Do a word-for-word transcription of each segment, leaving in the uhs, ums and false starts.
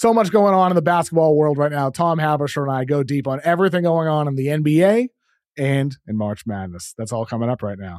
So much going on in the basketball world right now. Tom Haberstroh and I go deep on everything going on in the N B A and in March Madness. That's all coming up right now.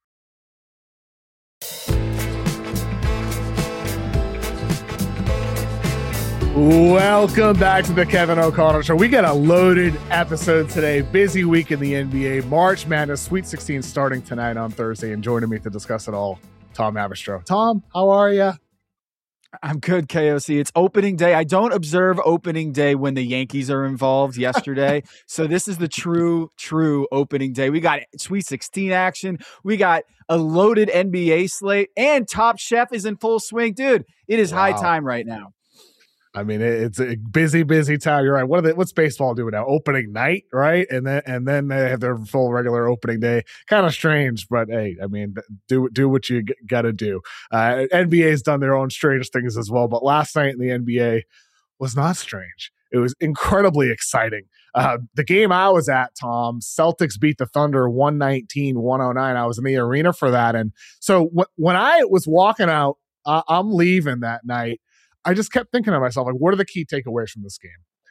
Welcome back to the Kevin O'Connor Show. We got a loaded episode today. Busy week in the N B A. March Madness Sweet sixteen starting tonight on Thursday. And joining me to discuss it all, Tom Haberstroh. Tom, how are you? I'm good, K O C. It's opening day. I don't observe opening day when the Yankees are involved yesterday. So this is the true, true opening day. We got Sweet sixteen action. We got a loaded N B A slate. And Top Chef is in full swing. Dude, it is wow. high time right now. I mean, it's a busy, busy time. You're right. What are they, what's baseball doing now? Opening night, right? And then and then they have their full regular opening day. Kind of strange, but hey, I mean, do do what you g- got to do. Uh, N B A's done their own strange things as well, but last night in the N B A was not strange. It was incredibly exciting. Uh, the game I was at, Tom, Celtics beat the Thunder one nineteen one oh nine. I was in the arena for that, and so w- when I was walking out, uh, I'm leaving that night. I just kept thinking to myself, like, what are the key takeaways from this game?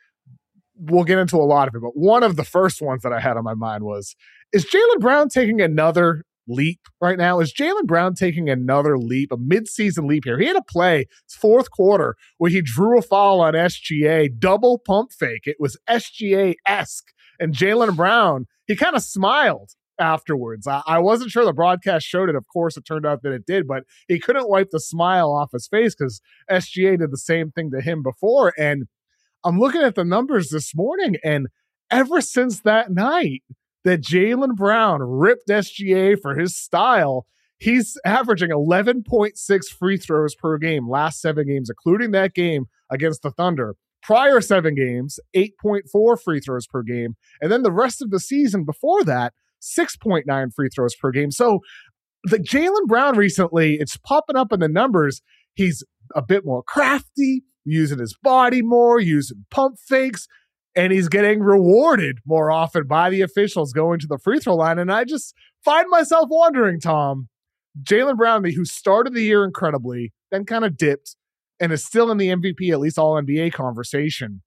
We'll get into a lot of it, but one of the first ones that I had on my mind was, is Jaylen Brown taking another leap right now? Is Jaylen Brown taking another leap, a midseason leap here? He had a play, fourth quarter, where he drew a foul on S G A, double pump fake. It was S G A-esque. And Jaylen Brown, he kind of smiled afterwards. I, I wasn't sure the broadcast showed it. Of course, it turned out that it did, but he couldn't wipe the smile off his face because S G A did the same thing to him before. And I'm looking at the numbers this morning, and ever since that night that Jaylen Brown ripped S G A for his style, he's averaging eleven point six free throws per game last seven games, including that game against the Thunder. Prior seven games, eight point four free throws per game. And then the rest of the season before that, six point nine free throws per game. So the Jaylen Brown recently, it's popping up in the numbers. He's a bit more crafty, using his body more, using pump fakes, and he's getting rewarded more often by the officials going to the free throw line. And I just find myself wondering, Tom, Jaylen Brown, who started the year incredibly, then kind of dipped, and is still in the M V P, at least all N B A conversation.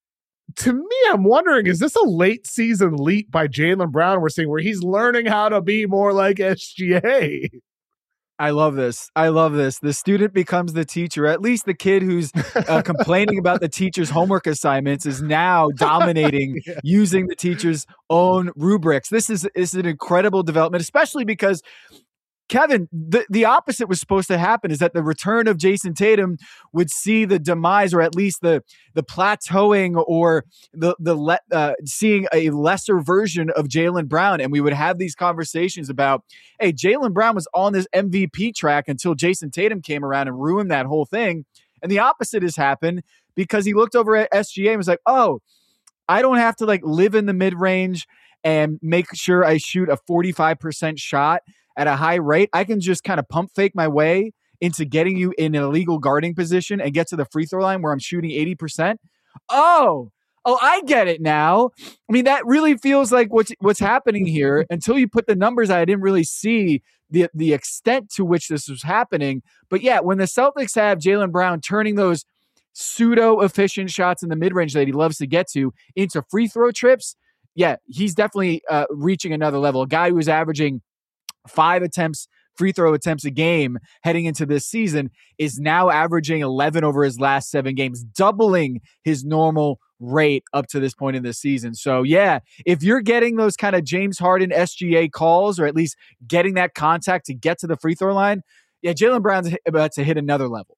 To me, I'm wondering, is this a late season leap by Jaylen Brown we're seeing where he's learning how to be more like S G A? I love this. I love this. The student becomes the teacher. At least the kid who's uh, complaining about the teacher's homework assignments is now dominating yeah. using the teacher's own rubrics. This is, this is an incredible development, especially because Kevin, the, the opposite was supposed to happen, is that the return of Jason Tatum would see the demise, or at least the the plateauing, or the the le, uh, seeing a lesser version of Jaylen Brown, and we would have these conversations about, hey, Jaylen Brown was on this M V P track until Jason Tatum came around and ruined that whole thing, and the opposite has happened because he looked over at S G A and was like, oh, I don't have to like live in the mid range and make sure I shoot a forty-five percent shot at a high rate. I can just kind of pump fake my way into getting you in an illegal guarding position and get to the free throw line where I'm shooting eighty percent. Oh, oh, I get it now. I mean, that really feels like what's what's happening here. Until you put the numbers out, I didn't really see the the extent to which this was happening. But yeah, when the Celtics have Jaylen Brown turning those pseudo efficient shots in the mid range that he loves to get to into free throw trips, yeah, he's definitely uh, reaching another level. A guy who was averaging five attempts, free throw attempts a game heading into this season is now averaging eleven over his last seven games, doubling his normal rate up to this point in the season. So yeah, if you're getting those kind of James Harden S G A calls, or at least getting that contact to get to the free throw line, yeah, Jaylen Brown's about to hit another level.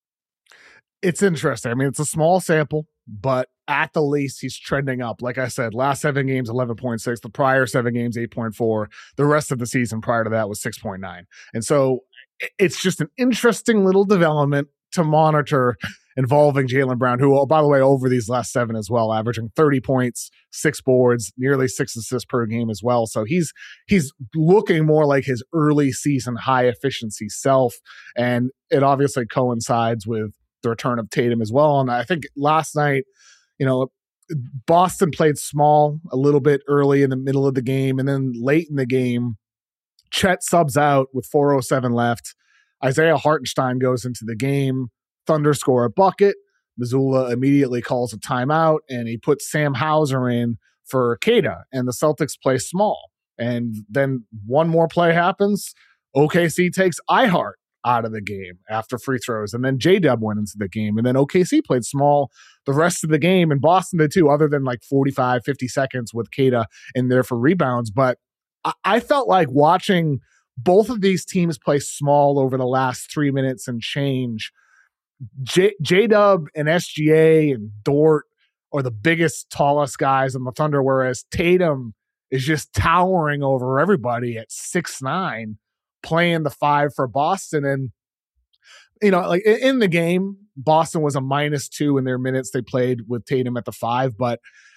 It's interesting. I mean, it's a small sample, but at the least, he's trending up. Like I said, last seven games, eleven point six. The prior seven games, eight point four. The rest of the season prior to that was six point nine. And so it's just an interesting little development to monitor involving Jaylen Brown, who, oh, by the way, over these last seven as well, averaging thirty points, six boards, nearly six assists per game as well. So he's he's looking more like his early season high efficiency self. And it obviously coincides with the return of Tatum as well. And I think last night, you know, Boston played small a little bit early in the middle of the game. And then late in the game, Chet subs out with four oh seven left. Isaiah Hartenstein goes into the game. Thunder score a bucket. Missoula immediately calls a timeout, and he puts Sam Hauser in for Queta, and the Celtics play small. And then one more play happens. O K C takes Ihart out of the game after free throws, and then J-Dub went into the game, and then O K C played small the rest of the game, and Boston did too, other than like forty-five, fifty seconds with Queta in there for rebounds. But I, I felt like watching both of these teams play small over the last three minutes and change. J- J-Dub and S G A and Dort are the biggest, tallest guys on the Thunder, whereas Tatum is just towering over everybody at six nine, playing the five for Boston. And, you know, like in the game, Boston was a minus two in their minutes they played with Tatum at the five. But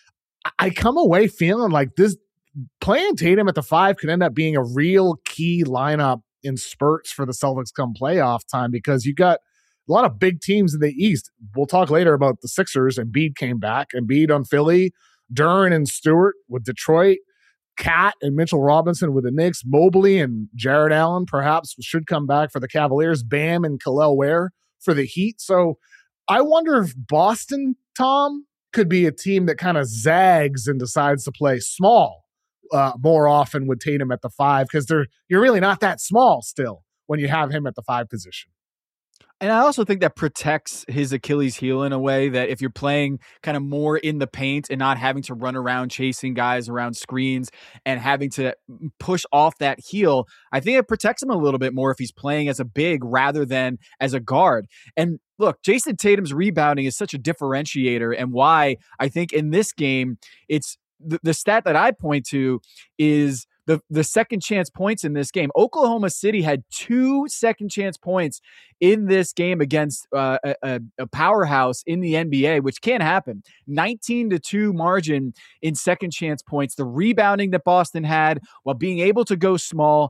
I come away feeling like this playing Tatum at the five could end up being a real key lineup in spurts for the Celtics come playoff time, because you got a lot of big teams in the East. We'll talk later about the Sixers. Embiid came back. Embiid on Philly, Duren and Stewart with Detroit, Cat and Mitchell Robinson with the Knicks, Mobley and Jared Allen perhaps should come back for the Cavaliers, Bam and Kel'el Ware for the Heat. So I wonder if Boston, Tom, could be a team that kind of zags and decides to play small uh, more often with Tatum at the five, because they're you're really not that small still when you have him at the five position. And I also think that protects his Achilles heel in a way that if you're playing kind of more in the paint and not having to run around chasing guys around screens and having to push off that heel, I think it protects him a little bit more if he's playing as a big rather than as a guard. And look, Jason Tatum's rebounding is such a differentiator, and why I think in this game, it's the, the stat that I point to is The the second chance points in this game. Oklahoma City had two second chance points in this game against uh, a, a powerhouse in the N B A, which can happen. nineteen to two margin in second chance points. The rebounding that Boston had while being able to go small.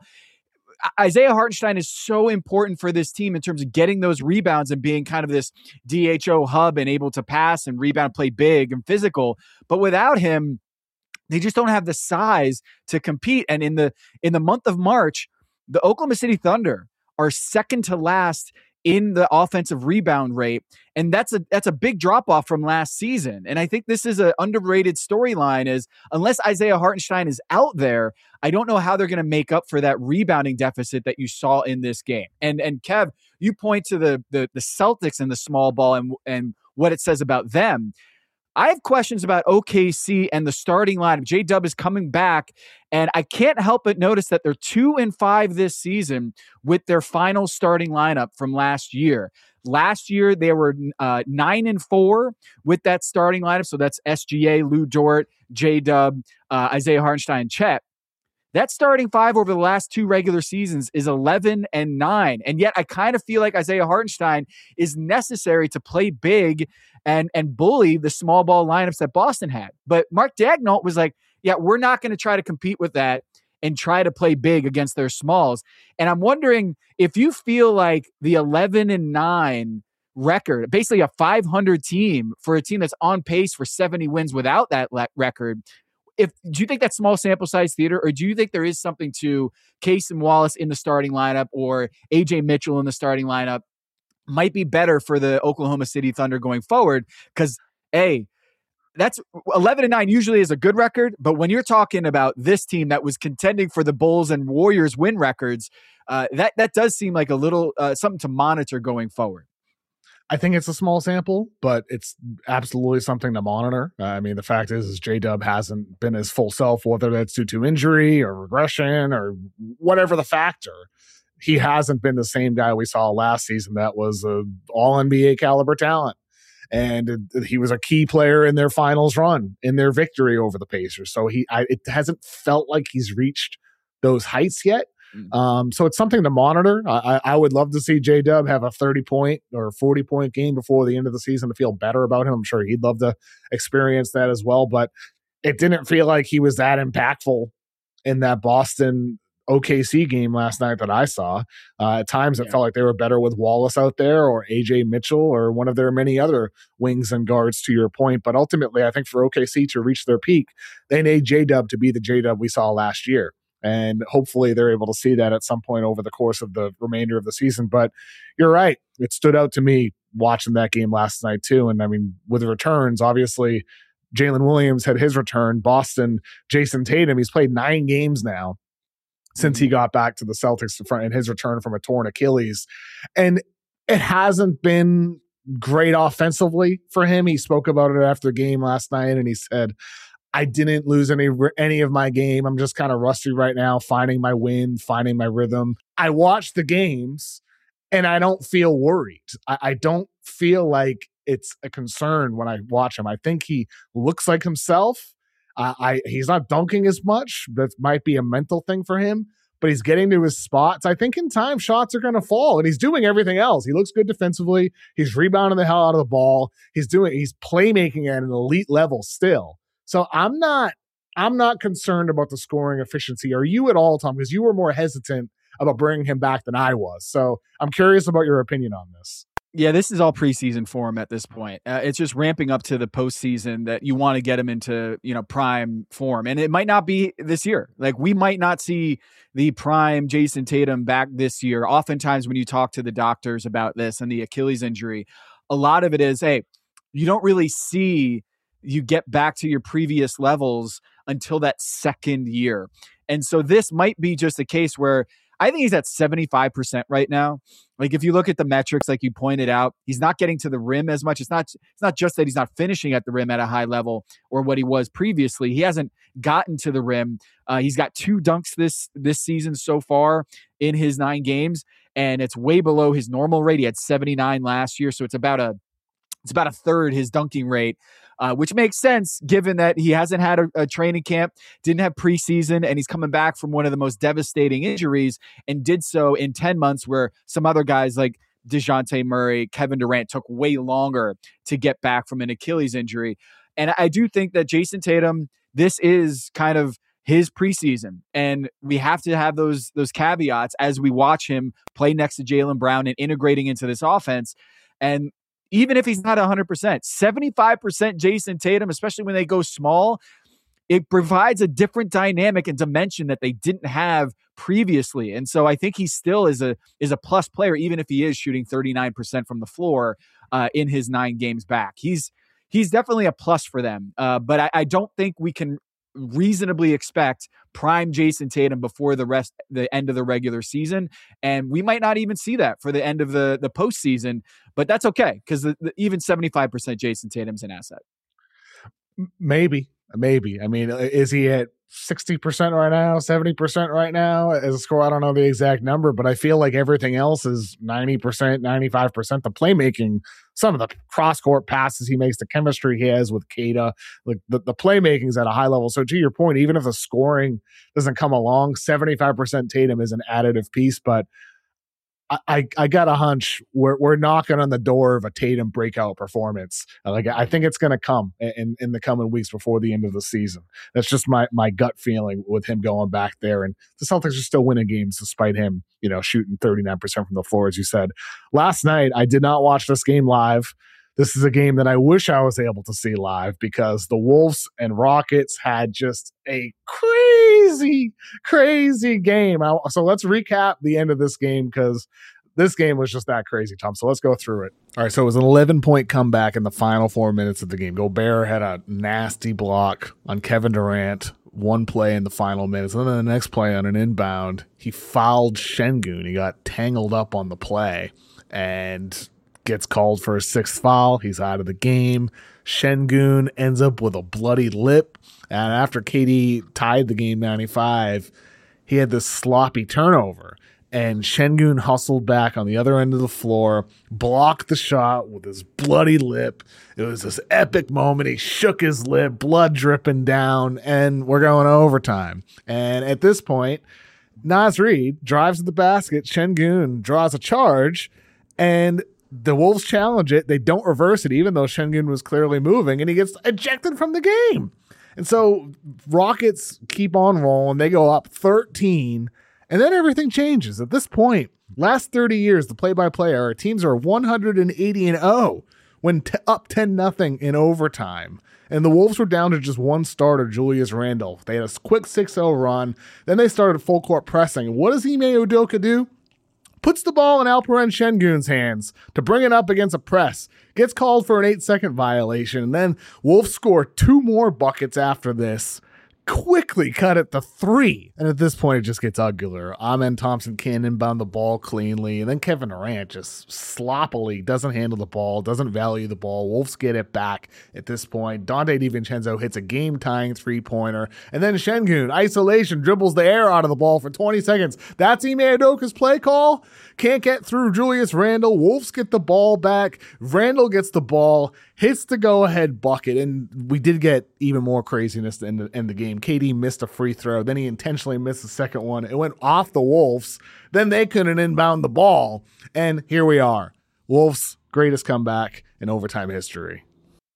Isaiah Hartenstein is so important for this team in terms of getting those rebounds and being kind of this D H O hub and able to pass and rebound, play big and physical. But without him, they just don't have the size to compete. And in the in the month of March, the Oklahoma City Thunder are second to last in the offensive rebound rate. And that's a that's a big drop-off from last season. And I think this is an underrated storyline, is unless Isaiah Hartenstein is out there, I don't know how they're going to make up for that rebounding deficit that you saw in this game. And and Kev, you point to the the, the Celtics and the small ball and and what it says about them. I have questions about O K C and the starting lineup. J-Dub is coming back, and I can't help but notice that they're two and five this season with their final starting lineup from last year. Last year, they were uh, nine and four with that starting lineup. So that's S G A, Lou Dort, J-Dub, uh, Isaiah Hartenstein, Chet. That starting five over the last two regular seasons is eleven and nine. And yet I kind of feel like Isaiah Hartenstein is necessary to play big and, and bully the small ball lineups that Boston had. But Mark Daigneault was like, yeah, we're not going to try to compete with that and try to play big against their smalls. And I'm wondering if you feel like the eleven and nine record, basically a five hundred team for a team that's on pace for seventy wins without that le- record, If do you think that's small sample size theater, or do you think there is something to Cason Wallace in the starting lineup or A J Mitchell in the starting lineup might be better for the Oklahoma City Thunder going forward? Because A, that's eleven and nine usually is a good record, but when you're talking about this team that was contending for the Bulls and Warriors win records, uh, that that does seem like a little uh, something to monitor going forward. I think it's a small sample, but it's absolutely something to monitor. Uh, I mean, the fact is, is J-Dub hasn't been his full self, whether that's due to injury or regression or whatever the factor. He hasn't been the same guy we saw last season that was an all N B A caliber talent. And it, he was a key player in their finals run, in their victory over the Pacers. So he, I, it hasn't felt like he's reached those heights yet. Um, so it's something to monitor. I, I would love to see J-Dub have a thirty point or forty point game before the end of the season to feel better about him. I'm sure he'd love to experience that as well, but it didn't feel like he was that impactful in that Boston O K C game last night that I saw. Uh, at times it yeah. felt like they were better with Wallace out there or A J Mitchell or one of their many other wings and guards, to your point. But ultimately, I think for O K C to reach their peak, they need J-Dub to be the J-Dub we saw last year. And hopefully they're able to see that at some point over the course of the remainder of the season. But you're right. It stood out to me watching that game last night too. And I mean, with the returns, obviously Jalen Williams had his return. Boston, Jason Tatum, he's played nine games now since he got back to the Celtics in his return from a torn Achilles. And it hasn't been great offensively for him. He spoke about it after the game last night, and he said, I didn't lose any any of my game. I'm just kind of rusty right now, finding my wind, finding my rhythm. I watch the games, and I don't feel worried. I, I don't feel like it's a concern when I watch him. I think he looks like himself. Uh, I he's not dunking as much. That might be a mental thing for him, but he's getting to his spots. I think in time shots are going to fall, and he's doing everything else. He looks good defensively. He's rebounding the hell out of the ball. He's doing he's playmaking at an elite level still. So I'm not I'm not concerned about the scoring efficiency. Are you at all, Tom? Because you were more hesitant about bringing him back than I was. So I'm curious about your opinion on this. Yeah, this is all preseason for him at this point. Uh, it's just ramping up to the postseason that you want to get him into, you know, prime form. And it might not be this year. Like, we might not see the prime Jason Tatum back this year. Oftentimes when you talk to the doctors about this and the Achilles injury, a lot of it is, hey, you don't really see you get back to your previous levels until that second year. And so this might be just a case where I think he's at seventy-five percent right now. Like, if you look at the metrics, like you pointed out, he's not getting to the rim as much. It's not, it's not just that he's not finishing at the rim at a high level or what he was previously. He hasn't gotten to the rim. Uh, he's got two dunks this, this season so far in his nine games, and it's way below his normal rate. He had seventy-nine last year. So it's about a, it's about a third his dunking rate. Uh, which makes sense given that he hasn't had a, a training camp, didn't have preseason, and he's coming back from one of the most devastating injuries and did so in ten months where some other guys like DeJounte Murray, Kevin Durant took way longer to get back from an Achilles injury. And I do think that Jason Tatum, this is kind of his preseason, and we have to have those, those caveats as we watch him play next to Jaylen Brown and integrating into this offense. And even if he's not one hundred percent, seventy-five percent Jason Tatum, especially when they go small, it provides a different dynamic and dimension that they didn't have previously. And so I think he still is a is a plus player, even if he is shooting thirty-nine percent from the floor uh, in his nine games back. He's he's definitely a plus for them. Uh, but I, I don't think we can reasonably expect prime Jason Tatum before the rest, the end of the regular season. And we might not even see that for the end of the, the postseason, but that's okay. Cause the, the, even seventy-five percent Jason Tatum's an asset. Maybe, maybe. I mean, is he at sixty percent right now, seventy percent right now as a score? I don't know the exact number, but I feel like everything else is ninety percent, ninety-five percent. The playmaking, some of the cross-court passes he makes, the chemistry he has with Keita, like the, the playmaking is at a high level. So to your point, even if the scoring doesn't come along, seventy-five percent Tatum is an additive piece, but I, I, I got a hunch we're we're knocking on the door of a Tatum breakout performance. Like, I think it's going to come in, in the coming weeks before the end of the season. That's just my my gut feeling with him going back there. And the Celtics are still winning games despite him, you know, shooting thirty-nine percent from the floor, as you said. Last night, I did not watch this game live. This is a game that I wish I was able to see live because the Wolves and Rockets had just a crazy, crazy game. So let's recap the end of this game because this game was just that crazy, Tom. So let's go through it. All right, so it was an eleven-point comeback in the final four minutes of the game. Gobert had a nasty block on Kevin Durant, one play in the final minutes. And then the next play on an inbound, he fouled Şengün. He got tangled up on the play and gets called for a sixth foul. He's out of the game. Şengün ends up with a bloody lip. And after K D tied the game ninety-five, he had this sloppy turnover. And Şengün hustled back on the other end of the floor, blocked the shot with his bloody lip. It was this epic moment. He shook his lip, blood dripping down, and we're going to overtime. And at this point, Naz Reid drives to the basket. Şengün draws a charge, and the Wolves challenge it. They don't reverse it, even though Şengün was clearly moving, and he gets ejected from the game. And so Rockets keep on rolling. They go up thirteen, and then everything changes. At this point, last thirty years, the play-by-play, our teams are one hundred eighty and oh when t- up ten nothing in overtime. And the Wolves were down to just one starter, Julius Randle. They had a quick six oh run. Then they started full court pressing. What does Ime Udoka do? Puts the ball in Alperen Şengün's hands to bring it up against a press. Gets called for an eight-second violation. And then Wolves score two more buckets after this. Quickly cut it to three. And at this point, it just gets uglier. Amen Thompson can't inbound the ball cleanly. And then Kevin Durant just sloppily doesn't handle the ball, doesn't value the ball. Wolves get it back at this point. Donte DiVincenzo hits a game-tying three-pointer. And then Şengün, isolation, dribbles the air out of the ball for twenty seconds. That's Ime Udoka's play call. Can't get through Julius Randle. Wolves get the ball back. Randle gets the ball, hits the go-ahead bucket. And we did get even more craziness in the, in the game. K D missed a free throw. Then he intentionally missed the second one. It went off the Wolves. Then they couldn't inbound the ball. And here we are. Wolves' greatest comeback in overtime history.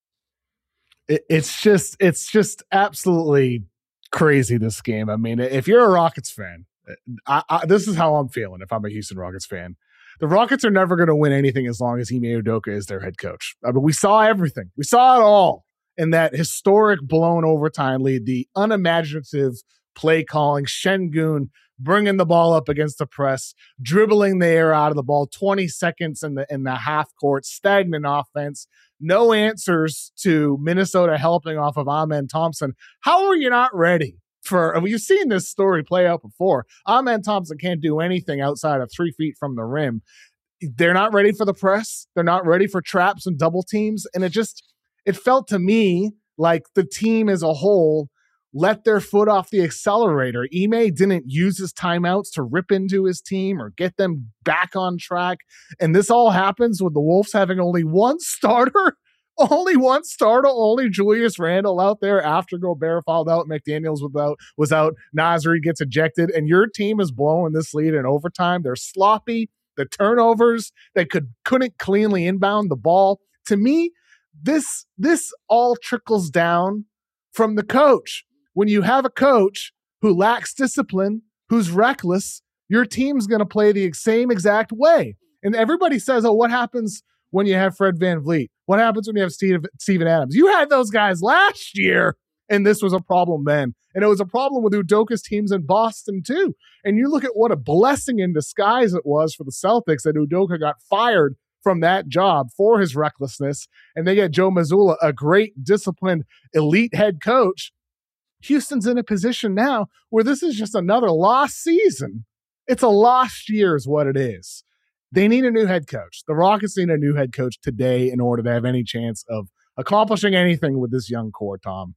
It, it's just, it's just absolutely crazy, this game. I mean, if you're a Rockets fan, I, I, this is how I'm feeling if I'm a Houston Rockets fan. The Rockets are never going to win anything as long as Ime Udoka is their head coach. I mean, we saw everything. We saw it all. In that historic blown overtime lead, the unimaginative play calling, Şengün bringing the ball up against the press, dribbling the air out of the ball, twenty seconds in the in the half court, stagnant offense, no answers to Minnesota helping off of Amen Thompson. How are you not ready for? I mean, you've seen this story play out before. Amen Thompson can't do anything outside of three feet from the rim. They're not ready for the press. They're not ready for traps and double teams, and it just. It felt to me like the team as a whole let their foot off the accelerator. Ime didn't use his timeouts to rip into his team or get them back on track. And this all happens with the Wolves having only one starter, only one starter, only Julius Randle out there after Gobert fouled out, McDaniels without, was out, Nasri gets ejected, and your team is blowing this lead in overtime. They're sloppy. The turnovers, they could, couldn't cleanly inbound the ball. To me, This this all trickles down from the coach. When you have a coach who lacks discipline, who's reckless, your team's going to play the same exact way. And everybody says, oh, what happens when you have Fred VanVleet? What happens when you have Steve, Steven Adams? You had those guys last year, and this was a problem then. And it was a problem with Udoka's teams in Boston, too. And you look at what a blessing in disguise it was for the Celtics that Udoka got fired from that job for his recklessness, and they get Joe Mazzulla, a great, disciplined, elite head coach. Houston's in a position now where this is just another lost season. It's a lost year is what it is. They need a new head coach. The Rockets need a new head coach today in order to have any chance of accomplishing anything with this young core, Tom.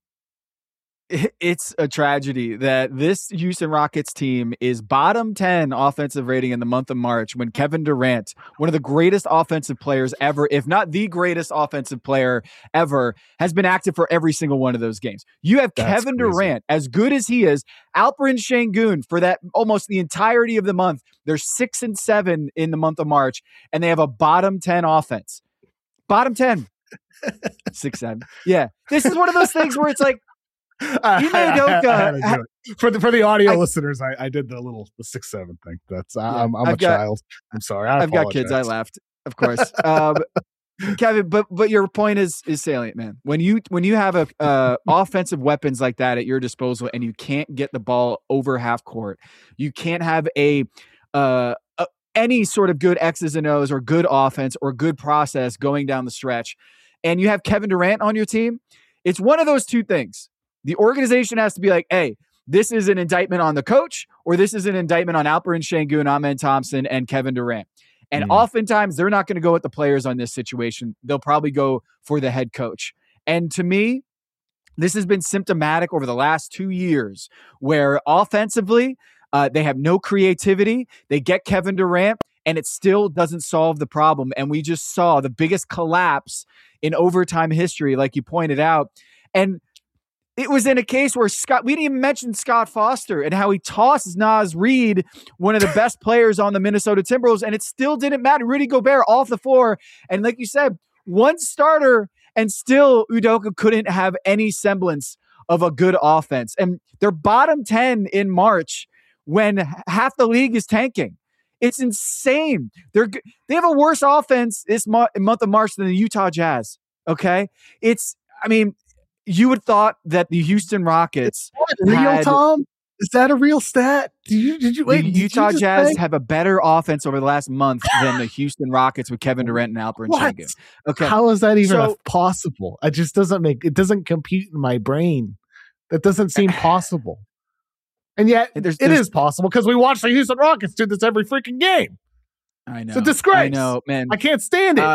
It's a tragedy that this Houston Rockets team is bottom ten offensive rating in the month of March when Kevin Durant, one of the greatest offensive players ever, if not the greatest offensive player ever, has been active for every single one of those games. You have That's Kevin crazy. Durant, as good as he is, Alperen Şengün for that almost the entirety of the month. They're six and seven in the month of March, and they have a bottom ten offense. Bottom ten. six, seven. Yeah. This is one of those things where it's like, I, I, I, I for the for the audio I, listeners, I, I did the little the six seven thing. That's yeah, I'm, I'm a got, child. I'm sorry. I I've apologize. got kids. I laughed, of course. um, Kevin, but but your point is is salient, man. When you when you have a uh, offensive weapons like that at your disposal, and you can't get the ball over half court, you can't have a uh, a, any sort of good X's and O's or good offense or good process going down the stretch, and you have Kevin Durant on your team. It's one of those two things. The organization has to be like, hey, this is an indictment on the coach, or this is an indictment on Alperen Şengün, Amen Thompson, and Kevin Durant. And mm. oftentimes, they're not going to go with the players on this situation. They'll probably go for the head coach. And to me, this has been symptomatic over the last two years where offensively, uh, they have no creativity. They get Kevin Durant, and it still doesn't solve the problem. And we just saw the biggest collapse in overtime history, like you pointed out. And it was in a case where Scott, we didn't even mention Scott Foster and how he tosses Naz Reid, one of the best players on the Minnesota Timberwolves, and it still didn't matter. Rudy Gobert off the floor. And like you said, one starter, and still Udoka couldn't have any semblance of a good offense. And they're bottom ten in March when half the league is tanking. It's insane. They're they have a worse offense this mo- month of March than the Utah Jazz. Okay, it's I mean, you would thought that the Houston Rockets real had, Tom. Is that a real stat? Did you did you wait? the Did Utah you Jazz say? have a better offense over the last month than the Houston Rockets with Kevin Durant and Alperen What? Sengun. Okay, How is that even so, possible? It just doesn't make it doesn't compute in my brain. That doesn't seem possible. And yet there's, it there's, is possible because we watch the Houston Rockets do this every freaking game. I know. It's a disgrace. I know, man. I can't stand it. Uh,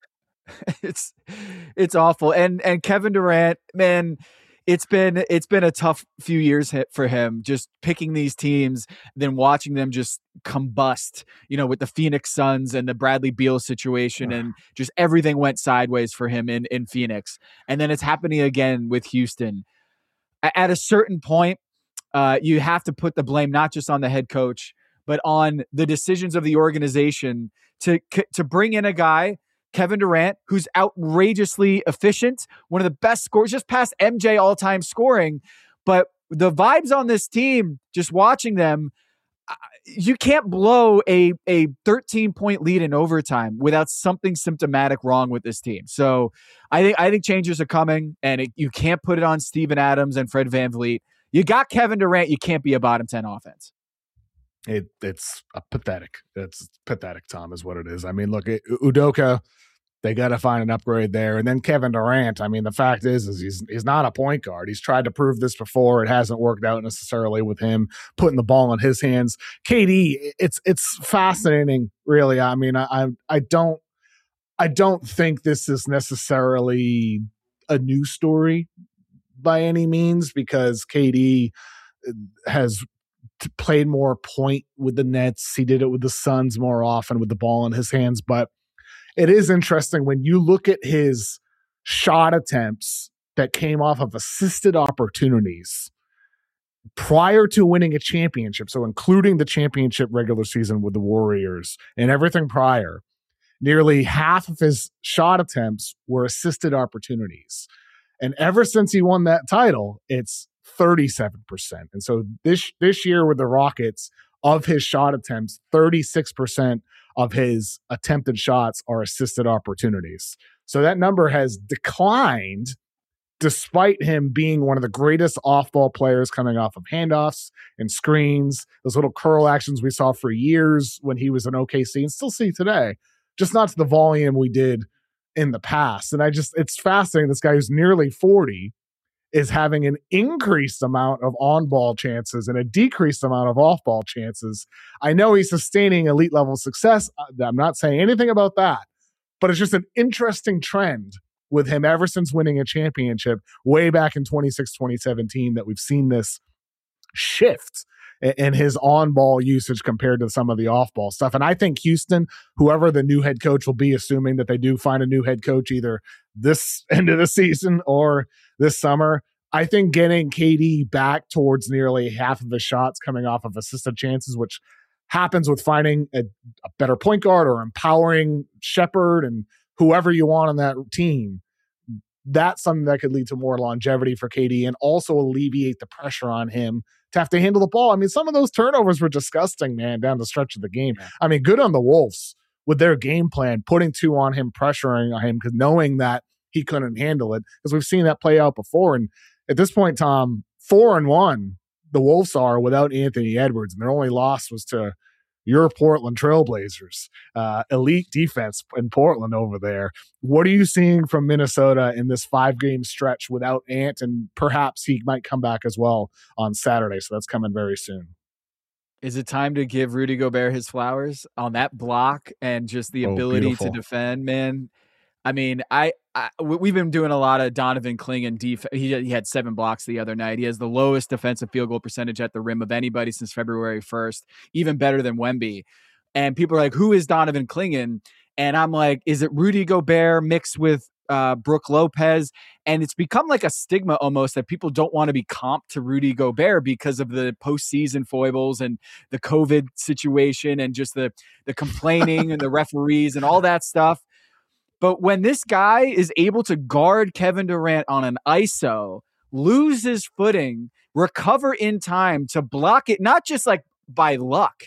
it's it's awful. And and Kevin Durant, man, it's been it's been a tough few years for him, just picking these teams, then watching them just combust, you know, with the Phoenix Suns and the Bradley Beal situation, and just everything went sideways for him in, in Phoenix. And then it's happening again with Houston. At a certain point, uh, you have to put the blame not just on the head coach, but on the decisions of the organization to to bring in a guy, Kevin Durant, who's outrageously efficient, one of the best scorers, just past M J all-time scoring. But the vibes on this team, just watching them, you can't blow a a thirteen-point lead in overtime without something symptomatic wrong with this team. So I think I think changes are coming, and it, you can't put it on Steven Adams and Fred VanVleet. You got Kevin Durant. You can't be a bottom ten offense. It it's a pathetic. It's pathetic, Tom, is what it is. I mean, look, it, Udoka, they got to find an upgrade there. And then Kevin Durant, I mean, the fact is, is he's he's not a point guard. He's tried to prove this before. It hasn't worked out necessarily with him putting the ball in his hands. K D, it's it's fascinating, really. I mean, I I, I don't I don't think this is necessarily a new story by any means, because K D has played more point with the Nets. He did it with the Suns more often with the ball in his hands. But it is interesting when you look at his shot attempts that came off of assisted opportunities prior to winning a championship. So including the championship regular season with the Warriors and everything prior, nearly half of his shot attempts were assisted opportunities. And ever since he won that title, it's thirty-seven percent. And so this this year with the Rockets, of his shot attempts, thirty-six percent of his attempted shots are assisted opportunities. So that number has declined despite him being one of the greatest off-ball players coming off of handoffs and screens, those little curl actions we saw for years when he was in O K C and still see today, just not to the volume we did in the past. And I just, it's fascinating. This guy who's nearly forty is having an increased amount of on-ball chances and a decreased amount of off-ball chances. I know he's sustaining elite level success. I'm not saying anything about that, but it's just an interesting trend with him ever since winning a championship way back in twenty-six, twenty seventeen that we've seen this shift in his on-ball usage compared to some of the off-ball stuff. And I think Houston, whoever the new head coach will be, assuming that they do find a new head coach either this end of the season or this summer, I think getting K D back towards nearly half of his shots coming off of assisted chances, which happens with finding a, a better point guard or empowering Shepherd and whoever you want on that team, that's something that could lead to more longevity for K D and also alleviate the pressure on him to have to handle the ball. I mean, some of those turnovers were disgusting, man, down the stretch of the game. Yeah. I mean, good on the Wolves with their game plan, putting two on him, pressuring on him, because knowing that he couldn't handle it, because we've seen that play out before. And at this point, Tom, four and one, the Wolves are without Anthony Edwards, and their only loss was to your Portland Trailblazers. Uh, elite defense in Portland over there. What are you seeing from Minnesota in this five-game stretch without Ant? And perhaps he might come back as well on Saturday, so that's coming very soon. Is it time to give Rudy Gobert his flowers on that block and just the ability oh, to defend, man? I mean, I, I we've been doing a lot of Donovan Clingan defense. He, he had seven blocks the other night. He has the lowest defensive field goal percentage at the rim of anybody since February first, even better than Wemby. And people are like, who is Donovan Clingan? And I'm like, is it Rudy Gobert mixed with uh, Brooke Lopez? And it's become like a stigma almost that people don't want to be comped to Rudy Gobert because of the postseason foibles and the COVID situation and just the, the complaining and the referees and all that stuff. But when this guy is able to guard Kevin Durant on an I S O, lose his footing, recover in time to block it, not just like by luck.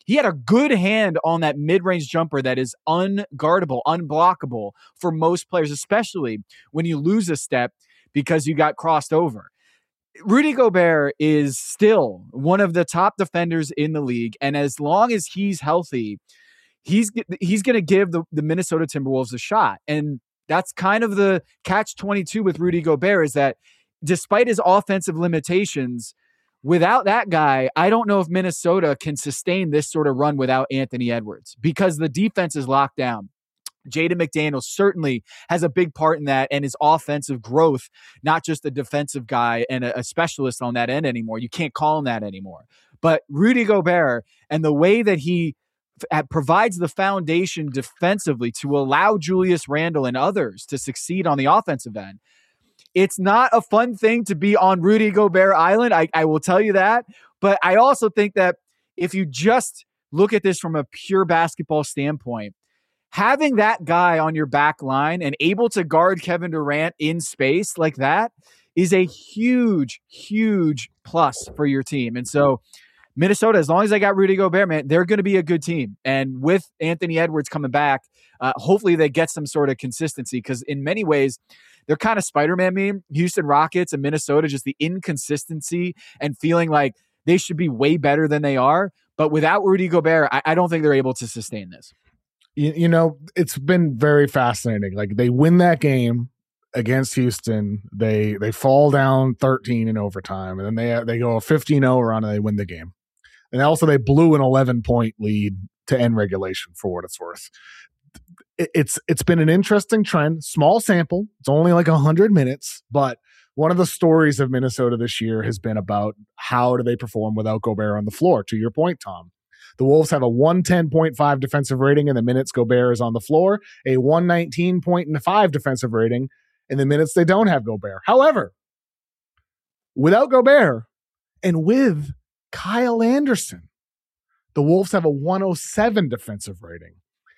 he had a good hand on that mid-range jumper that is unguardable, unblockable for most players, especially when you lose a step because you got crossed over. Rudy Gobert is still one of the top defenders in the league, and as long as he's healthy, he's he's going to give the, the Minnesota Timberwolves a shot. And that's kind of the catch twenty-two with Rudy Gobert, is that despite his offensive limitations, without that guy, I don't know if Minnesota can sustain this sort of run without Anthony Edwards, because the defense is locked down. Jaden McDaniels certainly has a big part in that, and his offensive growth, not just a defensive guy and a, a specialist on that end anymore. You can't call him that anymore. But Rudy Gobert and the way that he f- provides the foundation defensively to allow Julius Randle and others to succeed on the offensive end, it's not a fun thing to be on Rudy Gobert Island. I, I will tell you that. But I also think that if you just look at this from a pure basketball standpoint, having that guy on your back line and able to guard Kevin Durant in space like that is a huge, huge plus for your team. And so Minnesota, as long as they got Rudy Gobert, man, they're going to be a good team. And with Anthony Edwards coming back, uh, hopefully they get some sort of consistency, because in many ways, they're kind of Spider-Man meme. Houston Rockets and Minnesota, just the inconsistency and feeling like they should be way better than they are. But without Rudy Gobert, I, I don't think they're able to sustain this. You, you know, it's been very fascinating. Like, they win that game against Houston. They they fall down thirteen in overtime, and then they they go a fifteen oh run and they win the game. And also they blew an eleven point lead to end regulation, for what it's worth. It, it's it's been an interesting trend. Small sample. It's only like one hundred minutes, but one of the stories of Minnesota this year has been about how do they perform without Gobert on the floor, to your point, Tom. The Wolves have a one ten point five defensive rating in the minutes Gobert is on the floor, a one nineteen point five defensive rating in the minutes they don't have Gobert. However, without Gobert and with Kyle Anderson, the Wolves have a one oh seven defensive rating.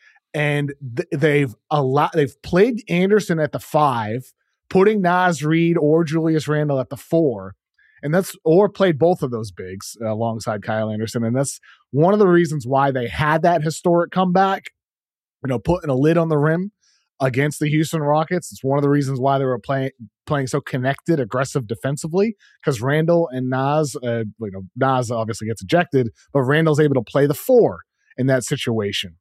And th- they've a lot, they've played Anderson at the five, putting Naz Reid or Julius Randle at the four. And that's, or played both of those bigs uh, alongside Kyle Anderson. And that's one of the reasons why they had that historic comeback, you know, putting a lid on the rim against the Houston Rockets. It's one of the reasons why they were playing, playing so connected, aggressive defensively, because Randle and Naz, uh, you know, Naz obviously gets ejected, but Randle's able to play the four in that situation.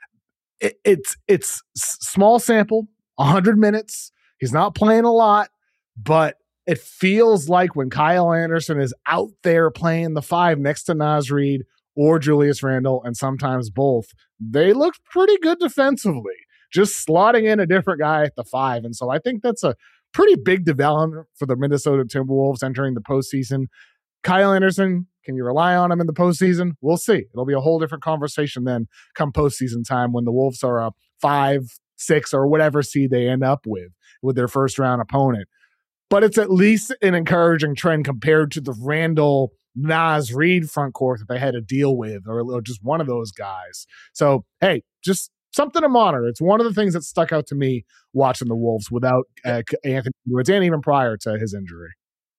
It, it's, it's small sample, one hundred minutes. He's not playing a lot, but it feels like when Kyle Anderson is out there playing the five next to Naz Reid or Julius Randle, and sometimes both, they look pretty good defensively, just slotting in a different guy at the five. And so I think that's a pretty big development for the Minnesota Timberwolves entering the postseason. Kyle Anderson, can you rely on him in the postseason? We'll see. It'll be a whole different conversation then come postseason time, when the Wolves are a five, six, or whatever seed they end up with, with their first round opponent. But it's at least an encouraging trend compared to the Randle Naz Reid front court that they had to deal with, or, or just one of those guys. So, hey, just something to monitor. It's one of the things that stuck out to me watching the Wolves without uh, Anthony Edwards, and even prior to his injury.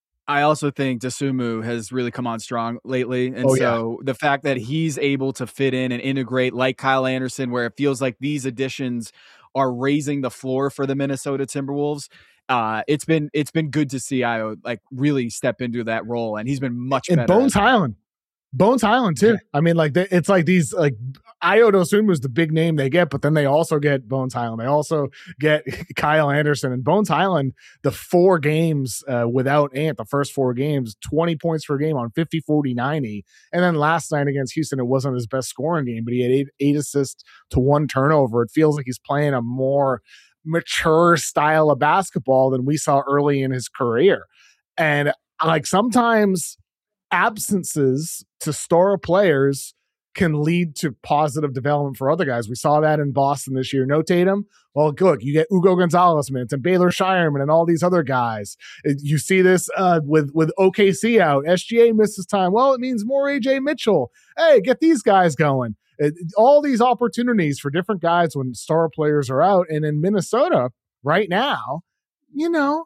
I also think Dosunmu has really come on strong lately. And oh, so yeah. the fact that he's able to fit in and integrate like Kyle Anderson, where it feels like these additions are raising the floor for the Minnesota Timberwolves, Uh, it's been it's been good to see Ayo like really step into that role, and he's been much and better. Bones Highland, Bones Highland too. I mean, like they, it's like these like Ayo Dosunmu is the big name they get, but then they also get Bones Highland. They also get Kyle Anderson and Bones Highland. The four games uh, without Ant, the first four games, twenty points per game on fifty, forty, ninety, and then last night against Houston, it wasn't his best scoring game, but he had eight, eight assists to one turnover. It feels like he's playing a more mature style of basketball than we saw early in his career. And like sometimes absences to star players can lead to positive development for other guys. We saw that in Boston this year. No Tatum. Well, look, you get Ugo Gonzalez minutes and Baylor Shireman and all these other guys. You see this uh, with, with O K C out. S G A misses time. Well, it means more A J Mitchell. Hey, get these guys going. It, all these opportunities for different guys when star players are out. And in Minnesota right now, you know,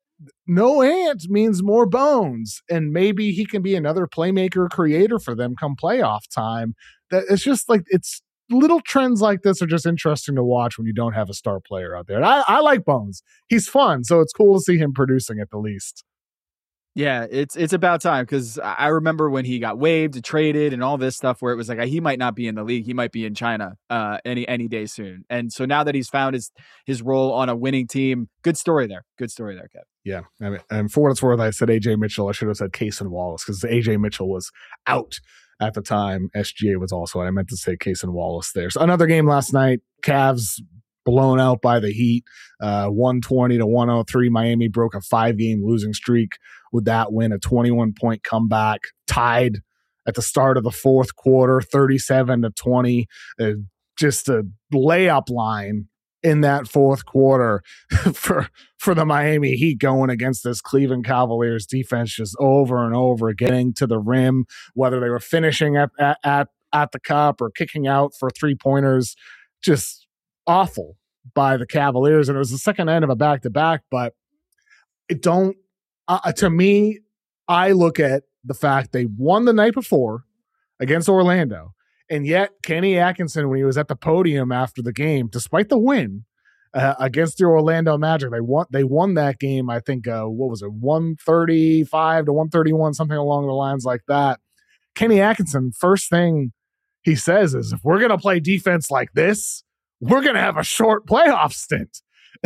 no Ant means more Bones. And maybe he can be another playmaker creator for them come playoff time. that it's just like it's little trends like this are just interesting to watch when you don't have a star player out there. And I, I like Bones. He's fun, so it's cool to see him producing at the least. Yeah, it's it's about time, because I remember when he got waived and traded and all this stuff where it was like he might not be in the league, he might be in China uh, any any day soon. And so now that he's found his his role on a winning team, good story there. Good story there, Kev. Yeah, I mean, and for what it's worth, I said A J Mitchell. I should have said Cason Wallace because A J Mitchell was out at the time. S G A was also, and I meant to say Cason Wallace there. So another game last night, Cavs blown out by the Heat, uh, one twenty to one oh three. Miami broke a five-game losing streak with that win, a twenty-one point comeback, tied at the start of the fourth quarter, thirty-seven to twenty. Uh, just a layup line in that fourth quarter for for the Miami Heat going against this Cleveland Cavaliers defense, just over and over, getting to the rim, whether they were finishing at at at, at the cup or kicking out for three-pointers. Just awful by the Cavaliers, and it was the second end of a back-to-back, but it don't uh, to me, I look at the fact they won the night before against Orlando, and yet Kenny Atkinson, when he was at the podium after the game, despite the win uh, against the Orlando Magic, they won they won that game, I think uh, what was it, one thirty-five to one thirty-one, something along the lines like that. Kenny Atkinson, first thing he says is, if we're going to play defense like this, we're going to have a short playoff stint.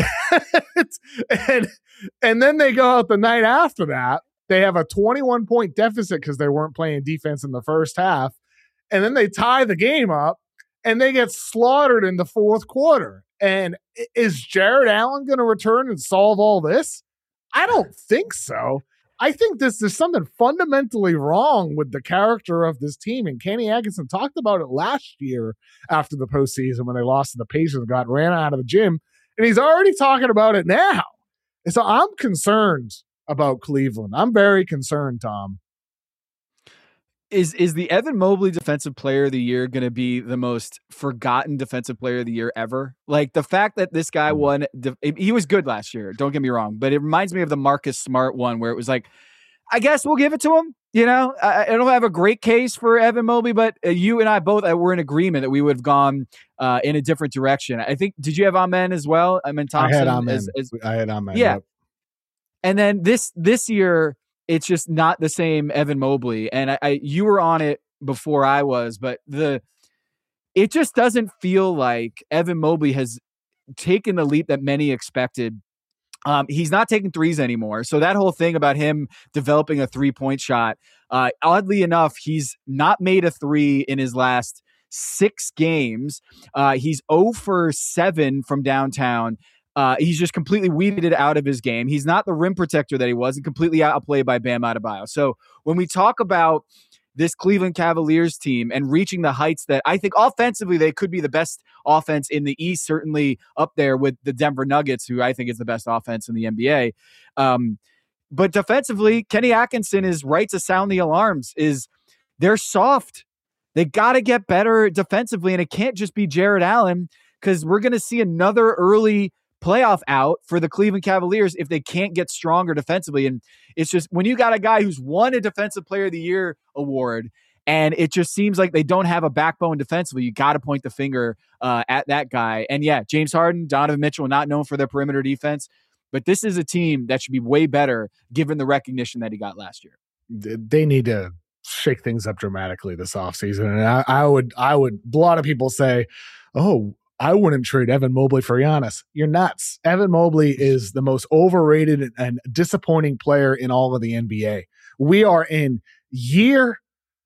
and, and then they go out the night after that. They have a twenty-one point deficit because they weren't playing defense in the first half. And then they tie the game up and they get slaughtered in the fourth quarter. And is Jared Allen going to return and solve all this? I don't think so. I think this is something fundamentally wrong with the character of this team. And Kenny Atkinson talked about it last year after the postseason when they lost to the Pacers and got ran out of the gym. And he's already talking about it now. And so I'm concerned about Cleveland. I'm very concerned, Tom. Is is the Evan Mobley Defensive Player of the Year going to be the most forgotten Defensive Player of the Year ever? Like the fact that this guy won, he was good last year, don't get me wrong, but it reminds me of the Marcus Smart one where it was like, I guess we'll give it to him. You know, I, I don't have a great case for Evan Mobley, but uh, you and I both uh, were in agreement that we would have gone uh, in a different direction. I think, did you have Amen as well? I mean, Thompson. I had Amen. As, as, I had Amen. Yeah. Yep. And then this this year, it's just not the same Evan Mobley. And I, I you were on it before I was, but the it just doesn't feel like Evan Mobley has taken the leap that many expected. Um, he's not taking threes anymore. So that whole thing about him developing a three-point shot, uh, oddly enough, he's not made a three in his last six games. Uh, he's zero for seven from downtown. Uh, he's just completely weeded it out of his game. He's not the rim protector that he was, and completely outplayed by Bam Adebayo. So when we talk about this Cleveland Cavaliers team and reaching the heights that I think offensively they could be the best offense in the East, certainly up there with the Denver Nuggets, who I think is the best offense in the N B A. Um, but defensively, Kenny Atkinson is right to sound the alarms. Is they're soft. They got to get better defensively, and it can't just be Jared Allen, because we're going to see another early playoff out for the Cleveland Cavaliers if they can't get stronger defensively. And it's just when you got a guy who's won a Defensive Player of the Year award and it just seems like they don't have a backbone defensively, you got to point the finger uh, at that guy. And yeah, James Harden, Donovan Mitchell, not known for their perimeter defense, but this is a team that should be way better given the recognition that he got last year. They need to shake things up dramatically this offseason. And I, I would, I would, a lot of people say, oh, I wouldn't trade Evan Mobley for Giannis. You're nuts. Evan Mobley is the most overrated and disappointing player in all of the N B A. We are in year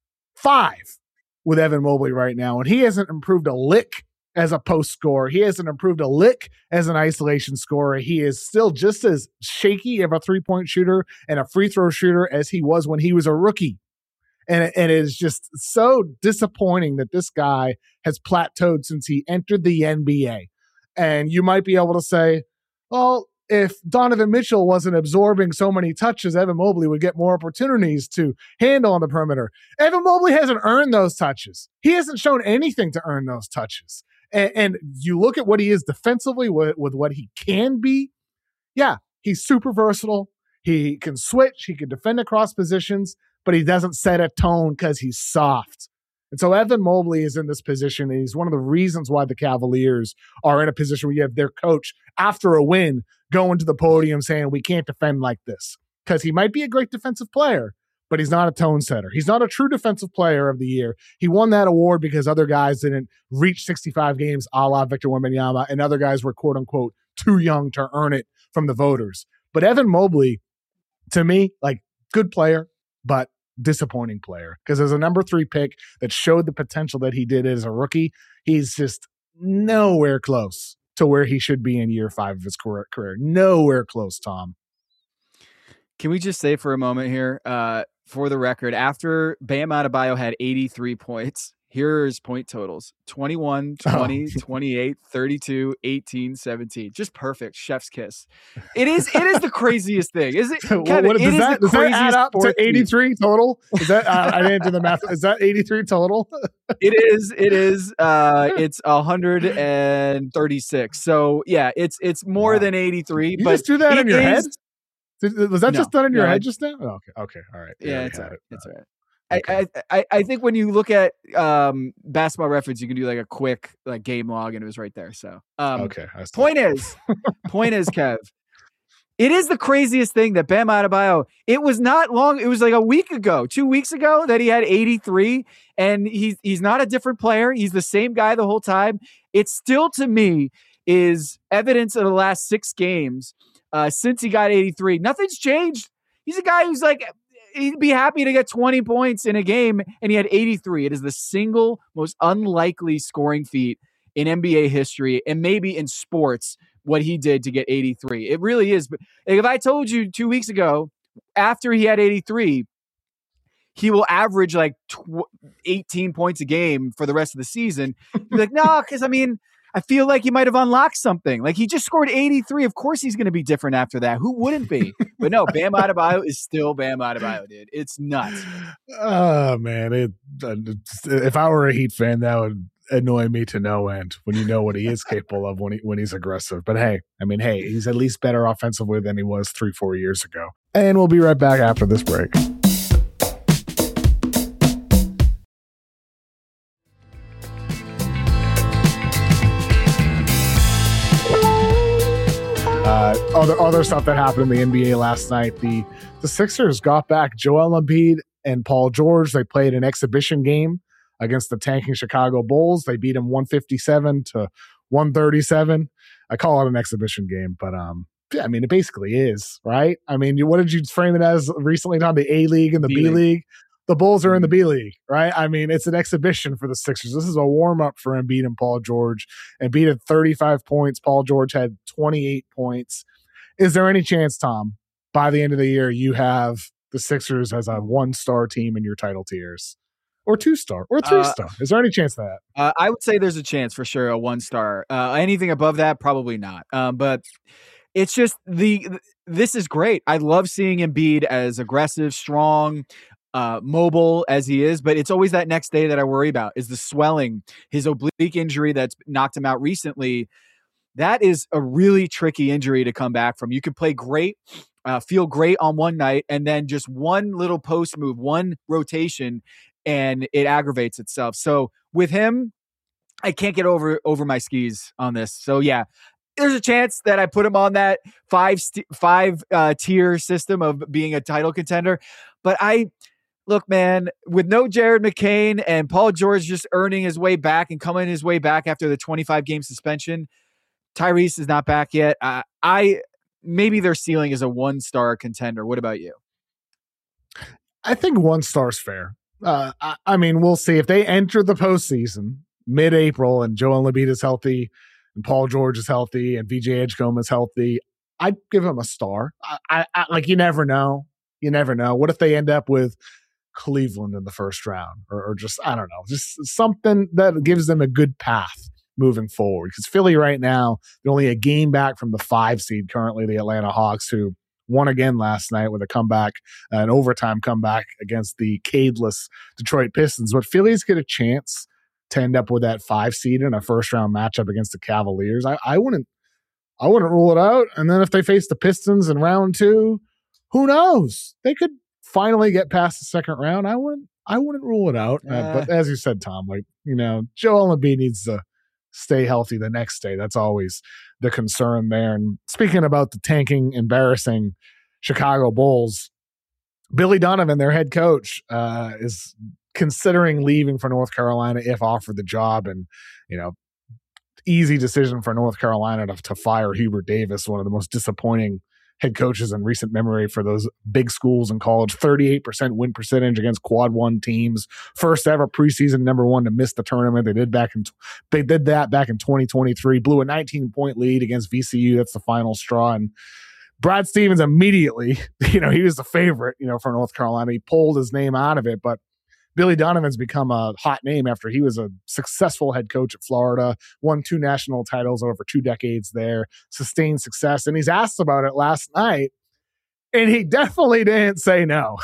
five with Evan Mobley right now, and he hasn't improved a lick as a post scorer. He hasn't improved a lick as an isolation scorer. He is still just as shaky of a three-point shooter and a free throw shooter as he was when he was a rookie. And, and it is just so disappointing that this guy has plateaued since he entered the N B A. And you might be able to say, well, if Donovan Mitchell wasn't absorbing so many touches, Evan Mobley would get more opportunities to handle on the perimeter. Evan Mobley hasn't earned those touches. He hasn't shown anything to earn those touches. And, and you look at what he is defensively with, with what he can be. Yeah, he's super versatile. He can switch. He can defend across positions. But he doesn't set a tone because he's soft. And so Evan Mobley is in this position, and he's one of the reasons why the Cavaliers are in a position where you have their coach, after a win, going to the podium saying, we can't defend like this. Because he might be a great defensive player, but he's not a tone setter. He's not a true defensive player of the year. He won that award because other guys didn't reach sixty-five games, a la Victor Wembanyama, and other guys were, quote unquote, too young to earn it from the voters. But Evan Mobley, to me, like, good player, but disappointing player. Because as a number three pick that showed the potential that he did as a rookie, he's just nowhere close to where he should be in year five of his career. Nowhere close, Tom. Can we just say for a moment here, uh, for the record, after Bam Adebayo had eighty-three points, here are his point totals: twenty-one, twenty, oh. twenty-eight, thirty-two, eighteen, seventeen. Just perfect. Chef's kiss. It is it is the craziest thing. Is it? Kevin, what, what, it does, is that, the does that add up to eighty-three team. Total? Is that uh, I didn't do the math. Is that eighty-three total? It is. It is. Uh, it's one hundred thirty-six. So yeah, it's it's more wow. than eighty-three. You but just do that in your is, head? Was that no, just done in your no, head just now? Oh, okay. Okay. All right. Yeah, it's all right. It. It's all right. Okay. I, I I think when you look at um, Basketball Reference, you can do like a quick like game log, and it was right there. So um, okay. Point is, point is, Kev, it is the craziest thing that Bam Adebayo. It was not long. It was like a week ago, two weeks ago, that he had eighty-three, and he's he's not a different player. He's the same guy the whole time. It still, to me, is evidence of the last six games uh, since he got eighty-three. Nothing's changed. He's a guy who's like. He'd be happy to get twenty points in a game, and he had eighty-three. It is the single most unlikely scoring feat in N B A history, and maybe in sports, what he did to get eighty-three. It really is. But if I told you two weeks ago, after he had eighty-three, he will average like tw- eighteen points a game for the rest of the season, you'd be like, no, because I mean, I feel like he might have unlocked something. Like, he just scored eighty-three. Of course he's going to be different after that. Who wouldn't be? But no, Bam Adebayo is still Bam Adebayo, dude. It's nuts. Oh, man. It, if I were a Heat fan, that would annoy me to no end when you know what he is capable of when he when he's aggressive. But hey, I mean, hey, he's at least better offensively than he was three, four years ago. And we'll be right back after this break. Uh, other other stuff that happened in the N B A last night. The the Sixers got back Joel Embiid and Paul George. They played an exhibition game against the tanking Chicago Bulls. They beat them one fifty-seven to one thirty-seven. I call it an exhibition game, but um, yeah, I mean, it basically is, right? I mean, what did you frame it as recently on the A League and the B League? The Bulls are in the B League, right? I mean, it's an exhibition for the Sixers. This is a warm-up for Embiid and Paul George. Embiid had thirty-five points. Paul George had twenty-eight points. Is there any chance, Tom, by the end of the year, you have the Sixers as a one-star team in your title tiers? Or two-star? Or three-star? Uh, is there any chance of that? Uh, I would say there's a chance for sure, a one-star. Uh, anything above that, probably not. Um, but it's just the – this is great. I love seeing Embiid as aggressive, strong, Uh, mobile as he is, but it's always that next day that I worry about is the swelling, his oblique injury that's knocked him out recently. That is a really tricky injury to come back from. You could play great, uh, feel great on one night, and then just one little post move, one rotation, and it aggravates itself. So with him, I can't get over over my skis on this. So yeah, there's a chance that I put him on that five st- five uh, tier system of being a title contender, but I. Look, man, with no Jared McCain and Paul George just earning his way back and coming his way back after the twenty-five game suspension, Tyrese is not back yet. Uh, I maybe their ceiling is a one-star contender. What about you? I think one star's fair. Uh, I, I mean, we'll see if they enter the postseason mid-April and Joel Embiid is healthy and Paul George is healthy and V J Edgecombe is healthy. I'd give him a star. I, I, I like you never know. You never know. What if they end up with Cleveland in the first round or, or just, I don't know, just something that gives them a good path moving forward. Because Philly right now, they're only a game back from the five seed currently, the Atlanta Hawks, who won again last night with a comeback, uh, an overtime comeback against the Cadeless Detroit Pistons. But Philly's get a chance to end up with that five seed in a first round matchup against the Cavaliers. I, I wouldn't, I wouldn't rule it out. And then if they face the Pistons in round two, who knows? They could finally get past the second round. I wouldn't I wouldn't rule it out. Uh, Uh, but as you said, Tom, like, you know, Joel Embiid needs to stay healthy the next day. That's always the concern there. And speaking about the tanking, embarrassing Chicago Bulls, Billy Donovan, their head coach, uh, is considering leaving for North Carolina if offered the job. And, you know, easy decision for North Carolina to, to fire Hubert Davis, one of the most disappointing head coaches in recent memory for those big schools in college. thirty-eight percent win percentage against quad one teams. First ever preseason number one to miss the tournament. They did back in they did that back in twenty twenty-three. Blew a nineteen point lead against V C U. That's the final straw. And Brad Stevens immediately, you know, he was the favorite, you know, for North Carolina. He pulled his name out of it, but Billy Donovan's become a hot name after he was a successful head coach at Florida, won two national titles over two decades there, sustained success. And he's asked about it last night, and he definitely didn't say no.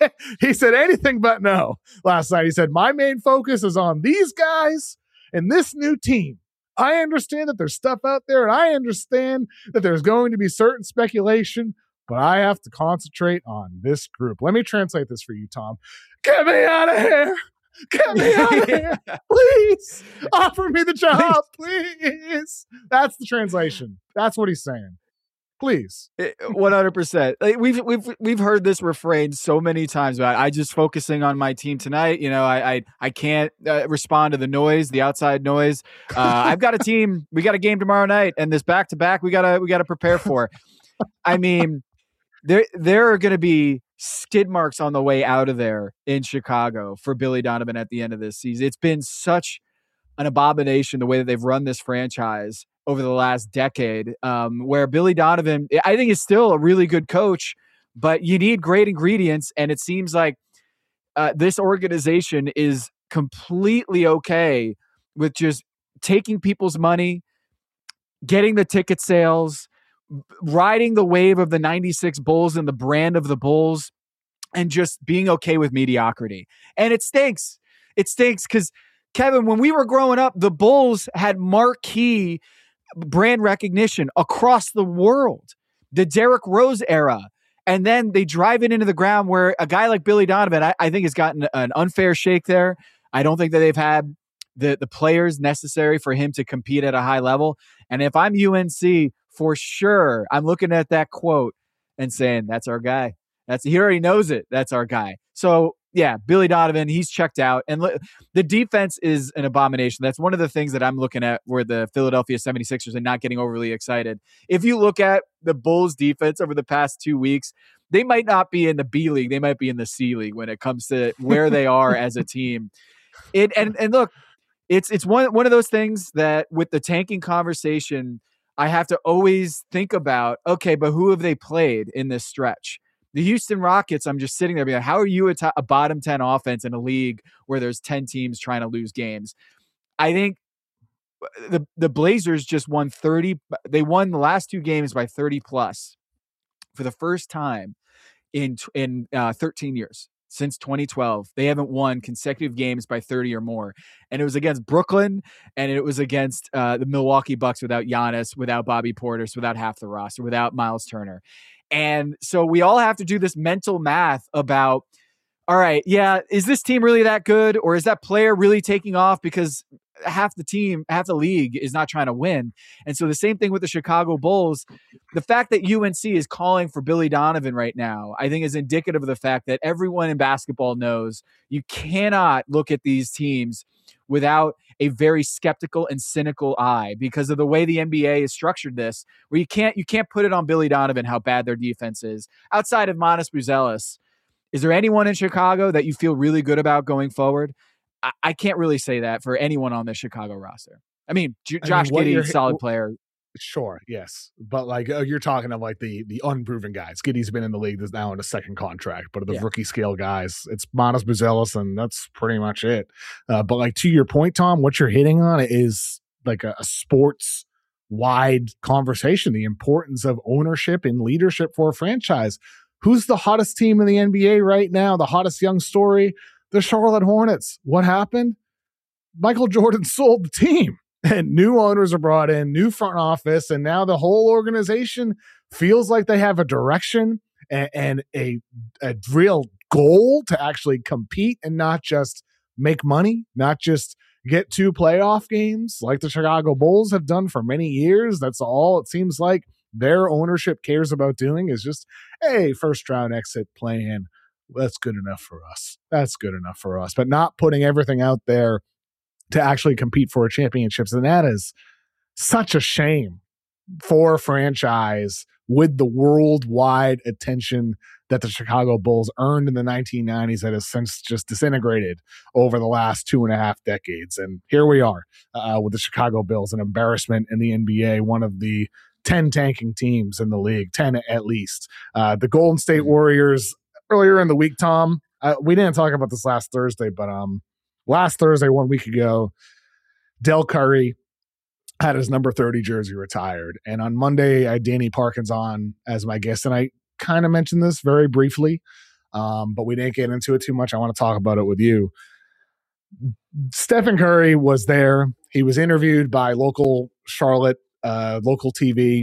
He said anything but no last night. He said, my main focus is on these guys and this new team. I understand that there's stuff out there, and I understand that there's going to be certain speculation, but I have to concentrate on this group. Let me translate this for you, Tom. Get me out of here. Get me out of here. Please offer me the job. Please. That's the translation. That's what he's saying. Please. one hundred percent. Like, we've we've we've heard this refrain so many times about I just focusing on my team tonight. You know, I I, I can't uh, respond to the noise, the outside noise. Uh, I've got a team. We got a game tomorrow night, and this back to back we gotta we gotta prepare for. I mean, there there are going to be skid marks on the way out of there in Chicago for Billy Donovan at the end of this season. It's been such an abomination the way that they've run this franchise over the last decade, um, where Billy Donovan, I think, is still a really good coach, but you need great ingredients, and it seems like uh, this organization is completely okay with just taking people's money, getting the ticket sales, riding the wave of the ninety-six Bulls and the brand of the Bulls, and just being okay with mediocrity. And it stinks. It stinks because, Kevin, when we were growing up, the Bulls had marquee brand recognition across the world, the Derrick Rose era. And then they drive it into the ground where a guy like Billy Donovan, I, I think, has gotten an unfair shake there. I don't think that they've had the, the players necessary for him to compete at a high level. And if I'm U N C, for sure, I'm looking at that quote and saying, that's our guy. That's he already knows it. That's our guy. So yeah, Billy Donovan, he's checked out. And l- the defense is an abomination. That's one of the things that I'm looking at where the Philadelphia seventy-sixers are not getting overly excited. If you look at the Bulls defense over the past two weeks, they might not be in the B League. They might be in the C League when it comes to where they are as a team. It and and look, it's it's one one of those things that with the tanking conversation, I have to always think about, okay, but who have they played in this stretch? The Houston Rockets, I'm just sitting there being like, how are you a, t- a bottom ten offense in a league where there's ten teams trying to lose games? I think the the Blazers just won thirty. They won the last two games by thirty plus for the first time in in uh, thirteen years. Since twenty twelve, they haven't won consecutive games by thirty or more. And it was against Brooklyn, and it was against uh, the Milwaukee Bucks without Giannis, without Bobby Portis, without half the roster, without Miles Turner. And so we all have to do this mental math about, all right, yeah, is this team really that good? Or is that player really taking off because half the team, half the league is not trying to win? And so the same thing with the Chicago Bulls. The fact that U N C is calling for Billy Donovan right now, I think is indicative of the fact that everyone in basketball knows you cannot look at these teams without a very skeptical and cynical eye because of the way the N B A has structured this, where you can't you can't put it on Billy Donovan how bad their defense is. Outside of Manas Buzelis, is there anyone in Chicago that you feel really good about going forward? I, I can't really say that for anyone on the Chicago roster. I mean, J- Josh I mean, Giddey, solid what, player. Sure, yes, but like uh, you're talking of like the the unproven guys. Giddey's been in the league, is now in a second contract, but of the yeah. rookie scale guys, it's Manas Buzelis, and that's pretty much it. Uh, but like to your point, Tom, what you're hitting on is like a, a sports wide conversation: the importance of ownership and leadership for a franchise. Who's the hottest team in the N B A right now? The hottest young story, the Charlotte Hornets. What happened? Michael Jordan sold the team. And new owners are brought in, new front office, and now the whole organization feels like they have a direction and, and a, a real goal to actually compete and not just make money, not just get two playoff games like the Chicago Bulls have done for many years. That's all it seems like their ownership cares about doing is just, hey, first round exit plan. That's good enough for us. That's good enough for us. But not putting everything out there to actually compete for championships. And that is such a shame for a franchise with the worldwide attention that the Chicago Bulls earned in the nineteen nineties that has since just disintegrated over the last two and a half decades. And here we are uh, with the Chicago Bulls, an embarrassment in the N B A, one of the ten tanking teams in the league, ten at least. Uh, the Golden State Warriors, earlier in the week, Tom, uh, we didn't talk about this last Thursday, but um, last Thursday, one week ago, Del Curry had his number thirty jersey retired. And on Monday, I had Danny Parkins on as my guest, and I kind of mentioned this very briefly, um, but we didn't get into it too much. I want to talk about it with you. Stephen Curry was there. He was interviewed by local Charlotte, uh, local T V,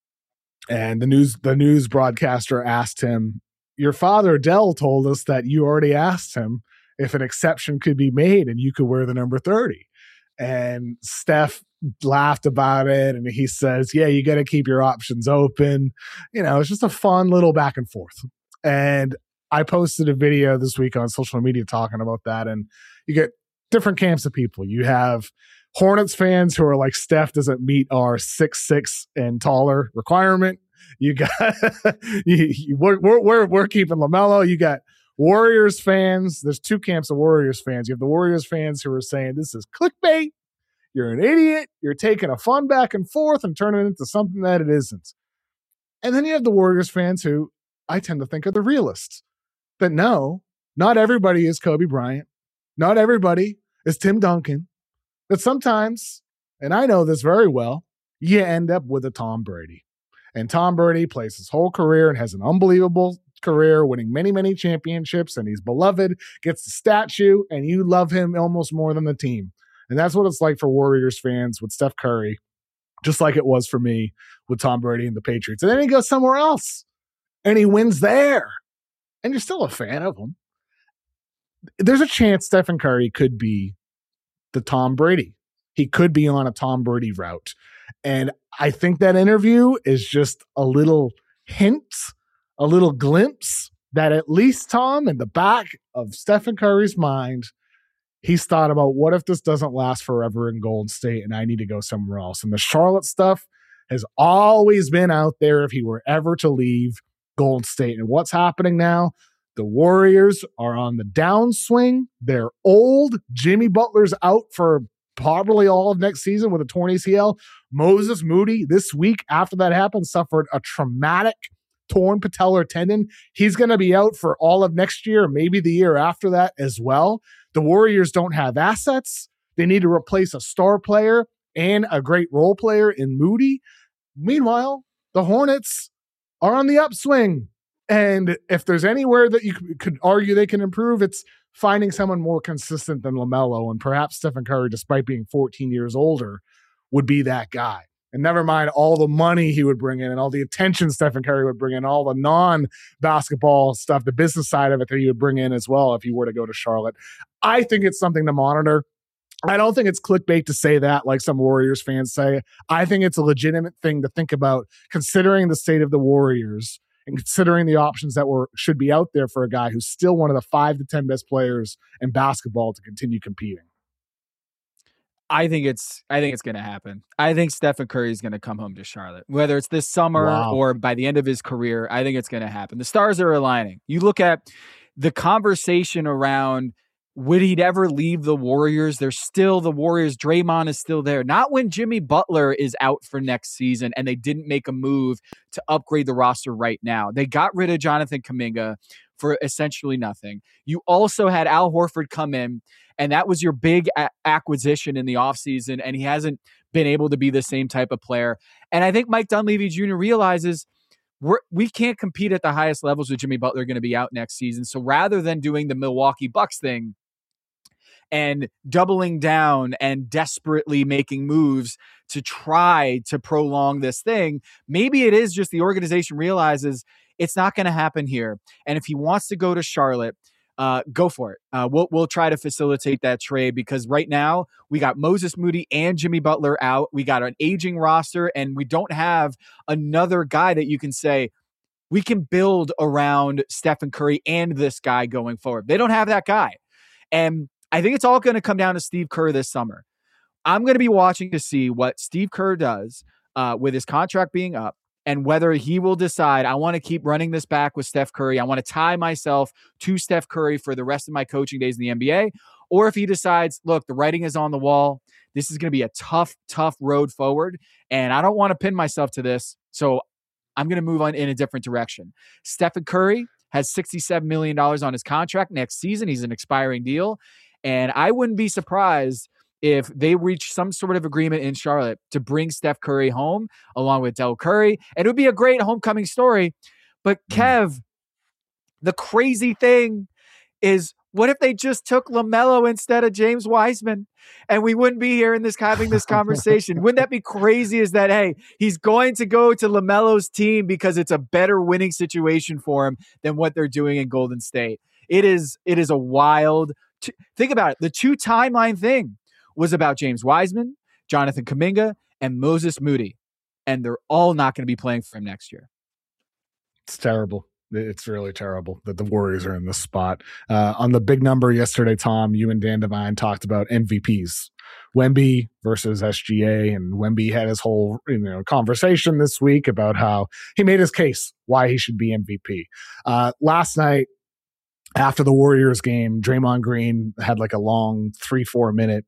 and the news the news broadcaster asked him, your father, Del, told us that you already asked him if an exception could be made and you could wear the number thirty. And Steph laughed about it, and he says, yeah, you got to keep your options open. You know, it's just a fun little back and forth. And I posted a video this week on social media talking about that, and you get different camps of people. You have Hornets fans who are like, Steph doesn't meet our six six and taller requirement. You got you, you, we're, we're we're keeping LaMelo. You got Warriors fans. There's two camps of Warriors fans. You have the Warriors fans who are saying this is clickbait. You're an idiot. You're taking a fun back and forth and turning it into something that it isn't. And then you have the Warriors fans who I tend to think are the realists. That no, not everybody is Kobe Bryant. Not everybody is Tim Duncan. That sometimes, and I know this very well, you end up with a Tom Brady. And Tom Brady plays his whole career and has an unbelievable career, winning many, many championships, and he's beloved, gets the statue, and you love him almost more than the team. And that's what it's like for Warriors fans with Steph Curry, just like it was for me with Tom Brady and the Patriots. And then he goes somewhere else, and he wins there, and you're still a fan of him. There's a chance Stephen Curry could be the Tom Brady. He could be on a Tom Brady route. And I think that interview is just a little hint, a little glimpse that at least Tom, in the back of Stephen Curry's mind, he's thought about, what if this doesn't last forever in Golden State and I need to go somewhere else? And the Charlotte stuff has always been out there if he were ever to leave Golden State. And what's happening now? The Warriors are on the downswing. They're old. Jimmy Butler's out for probably all of next season with a torn A C L. Moses Moody, this week after that happened, suffered a traumatic torn patellar tendon. He's going to be out for all of next year, maybe the year after that as well. The Warriors don't have assets. They need to replace a star player and a great role player in Moody. Meanwhile, the Hornets are on the upswing. And if there's anywhere that you could argue they can improve, it's finding someone more consistent than LaMelo, and perhaps Stephen Curry, despite being fourteen years older, would be that guy. And never mind all the money he would bring in and all the attention Stephen Curry would bring in, all the non-basketball stuff, the business side of it that he would bring in as well if he were to go to Charlotte. I think it's something to monitor. I don't think it's clickbait to say that, like some Warriors fans say. I think it's a legitimate thing to think about, considering the state of the Warriors and considering the options that were should be out there for a guy who's still one of the five to ten best players in basketball to continue competing. I think it's I think it's going to happen. I think Stephen Curry is going to come home to Charlotte, whether it's this summer Wow. or by the end of his career. I think it's going to happen. The stars are aligning. You look at the conversation around, would he ever leave the Warriors? There's still the Warriors. Draymond is still there. Not when Jimmy Butler is out for next season and they didn't make a move to upgrade the roster right now. They got rid of Jonathan Kuminga for essentially nothing. You also had Al Horford come in, and that was your big a- acquisition in the offseason, and he hasn't been able to be the same type of player. And I think Mike Dunleavy Junior realizes we're, we can't compete at the highest levels with Jimmy Butler going to be out next season. So rather than doing the Milwaukee Bucks thing, and doubling down and desperately making moves to try to prolong this thing. Maybe it is just the organization realizes it's not going to happen here. And if he wants to go to Charlotte, uh, go for it. Uh, we'll, we'll try to facilitate that trade, because right now we got Moses Moody and Jimmy Butler out. We got an aging roster, and we don't have another guy that you can say, we can build around Stephen Curry and this guy going forward. They don't have that guy. And I think it's all going to come down to Steve Kerr this summer. I'm going to be watching to see what Steve Kerr does uh, with his contract being up, and whether he will decide, I want to keep running this back with Steph Curry. I want to tie myself to Steph Curry for the rest of my coaching days in the N B A. Or if he decides, look, the writing is on the wall. This is going to be a tough, tough road forward, and I don't want to pin myself to this. So I'm going to move on in a different direction. Stephen Curry has sixty-seven million dollars on his contract next season. He's an expiring deal. And I wouldn't be surprised if they reach some sort of agreement in Charlotte to bring Steph Curry home along with Del Curry. And it would be a great homecoming story. But Kev, the crazy thing is, what if they just took LaMelo instead of James Wiseman, and we wouldn't be here in this having this conversation? Wouldn't that be crazy? Is that, hey, he's going to go to LaMelo's team because it's a better winning situation for him than what they're doing in Golden State. It is, it is a wild, t- think about it. The two timeline thing was about James Wiseman, Jonathan Kuminga, and Moses Moody. And they're all not going to be playing for him next year. It's terrible. It's really terrible that the Warriors are in this spot. Uh, on the big number yesterday, Tom, you and Dan Devine talked about M V Ps. Wemby versus S G A, and Wemby had his whole you know conversation this week about how he made his case why he should be M V P. Uh, last night, after the Warriors game, Draymond Green had like a long three, four minute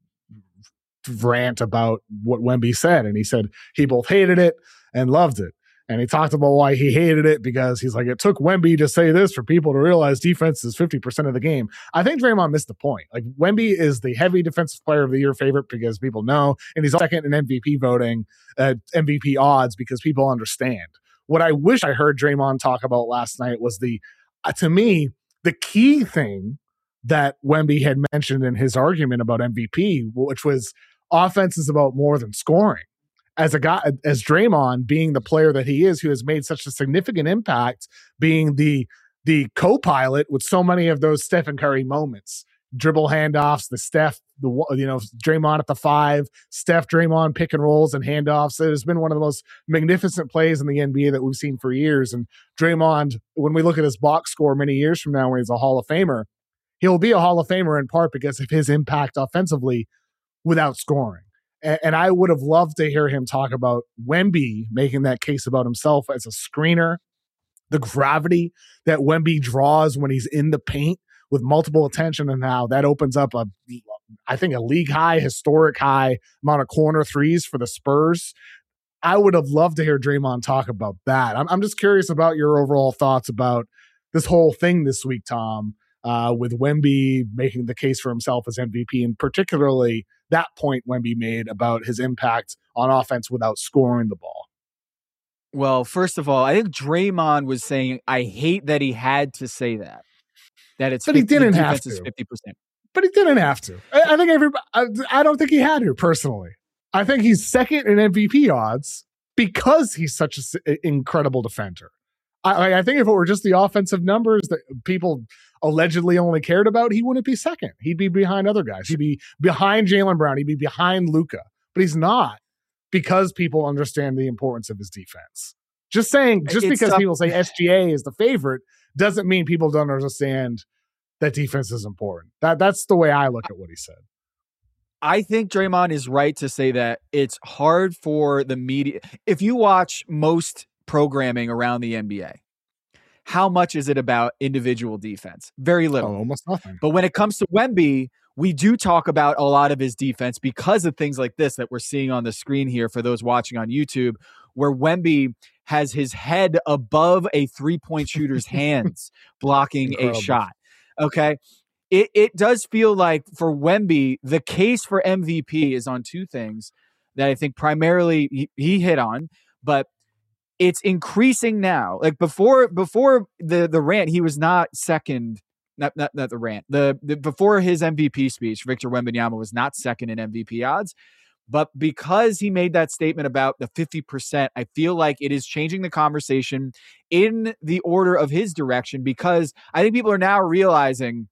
rant about what Wemby said. And he said he both hated it and loved it. And he talked about why he hated it, because he's like, it took Wemby to say this for people to realize defense is fifty percent of the game. I think Draymond missed the point. Like, Wemby is the heavy defensive player of the year favorite because people know, and he's second in M V P voting, uh, M V P odds, because people understand. What I wish I heard Draymond talk about last night was the, uh, to me, the key thing that Wemby had mentioned in his argument about M V P, which was offense is about more than scoring. As a guy, as Draymond being the player that he is, who has made such a significant impact, being the the co-pilot with so many of those Stephen Curry moments, dribble handoffs, the Steph, the you know Draymond at the five, Steph Draymond pick and rolls and handoffs. It has been one of the most magnificent plays in the N B A that we've seen for years. And Draymond, when we look at his box score many years from now, when he's a Hall of Famer, he'll be a Hall of Famer in part because of his impact offensively without scoring. And I would have loved to hear him talk about Wemby making that case about himself as a screener, the gravity that Wemby draws when he's in the paint with multiple attention, and how that opens up a, I think, a league high, historic high amount of corner threes for the Spurs. I would have loved to hear Draymond talk about that. I'm, I'm just curious about your overall thoughts about this whole thing this week, Tom, uh, with Wemby making the case for himself as M V P, and particularly that point Wemby made about his impact on offense without scoring the ball. Well, first of all, I think Draymond was saying, I hate that he had to say that. That it's but fifty, he didn't have to. fifty percent. But he didn't have to. I, I think everybody, I, I don't think he had to, personally. I think he's second in M V P odds because he's such an incredible defender. I, I think if it were just the offensive numbers that people allegedly only cared about, he wouldn't be second. He'd be behind other guys. He'd be behind Jaylen Brown. He'd be behind Luka. But he's not, because people understand the importance of his defense. Just saying, just it's because tough. People say S G A is the favorite doesn't mean people don't understand that defense is important. That That's the way I look at what he said. I think Draymond is right to say that it's hard for the media. If you watch most programming around the N B A, how much is it about individual defense? Very little. Oh, almost nothing. But when it comes to Wemby, we do talk about a lot of his defense because of things like this that we're seeing on the screen here for those watching on YouTube, where Wemby has his head above a three-point shooter's hands blocking Incredible. a shot. Okay? It it does feel like for Wemby, the case for M V P is on two things that I think primarily he, he hit on, but it's increasing now. Like before, before the, the rant, he was not second not, not, not the rant, the, the before his M V P speech, Victor Wembanyama was not second in M V P odds. But because he made that statement about the fifty percent, I feel like it is changing the conversation in the order of his direction, because I think people are now realizing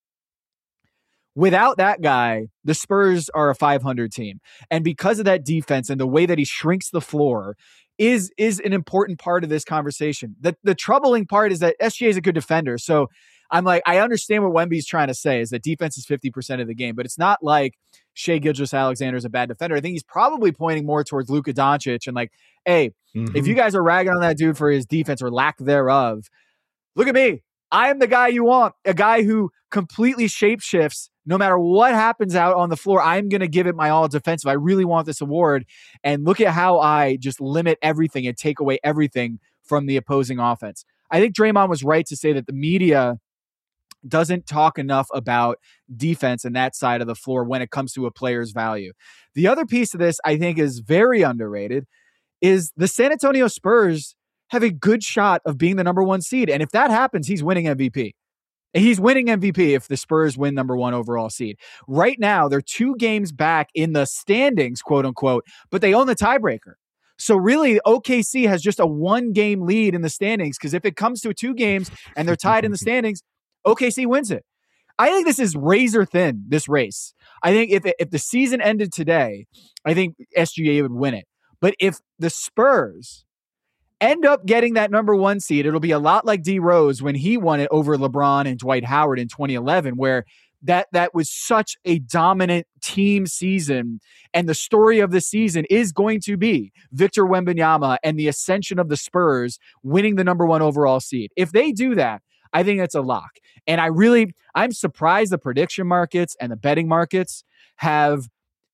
without that guy, the Spurs are a five hundred team. And because of that defense and the way that he shrinks the floor is, is an important part of this conversation. The, the troubling part is that S G A is a good defender. So I'm like, I understand what Wemby's trying to say is that defense is fifty percent of the game, but it's not like Shai Gilgeous-Alexander is a bad defender. I think he's probably pointing more towards Luka Doncic and like, hey, mm-hmm. if you guys are ragging on that dude for his defense or lack thereof, look at me. I am the guy you want, a guy who completely shapeshifts no matter what happens out on the floor. I'm going to give it my all defensive. I really want this award. And look at how I just limit everything and take away everything from the opposing offense. I think Draymond was right to say that the media doesn't talk enough about defense and that side of the floor when it comes to a player's value. The other piece of this I think is very underrated is the San Antonio Spurs have a good shot of being the number one seed. And if that happens, he's winning M V P. He's winning M V P if the Spurs win number one overall seed. Right now, they're two games back in the standings, quote unquote, but they own the tiebreaker. So really, O K C has just a one-game lead in the standings, because if it comes to two games and they're tied in the standings, O K C wins it. I think this is razor thin, this race. I think if if the season ended today, I think S G A would win it. But if the Spurs end up getting that number one seed, it'll be a lot like D Rose when he won it over LeBron and Dwight Howard in twenty eleven, where that that was such a dominant team season. And the story of the season is going to be Victor Wembanyama and the ascension of the Spurs winning the number one overall seed. If they do that, I think that's a lock. And I really, I'm surprised the prediction markets and the betting markets have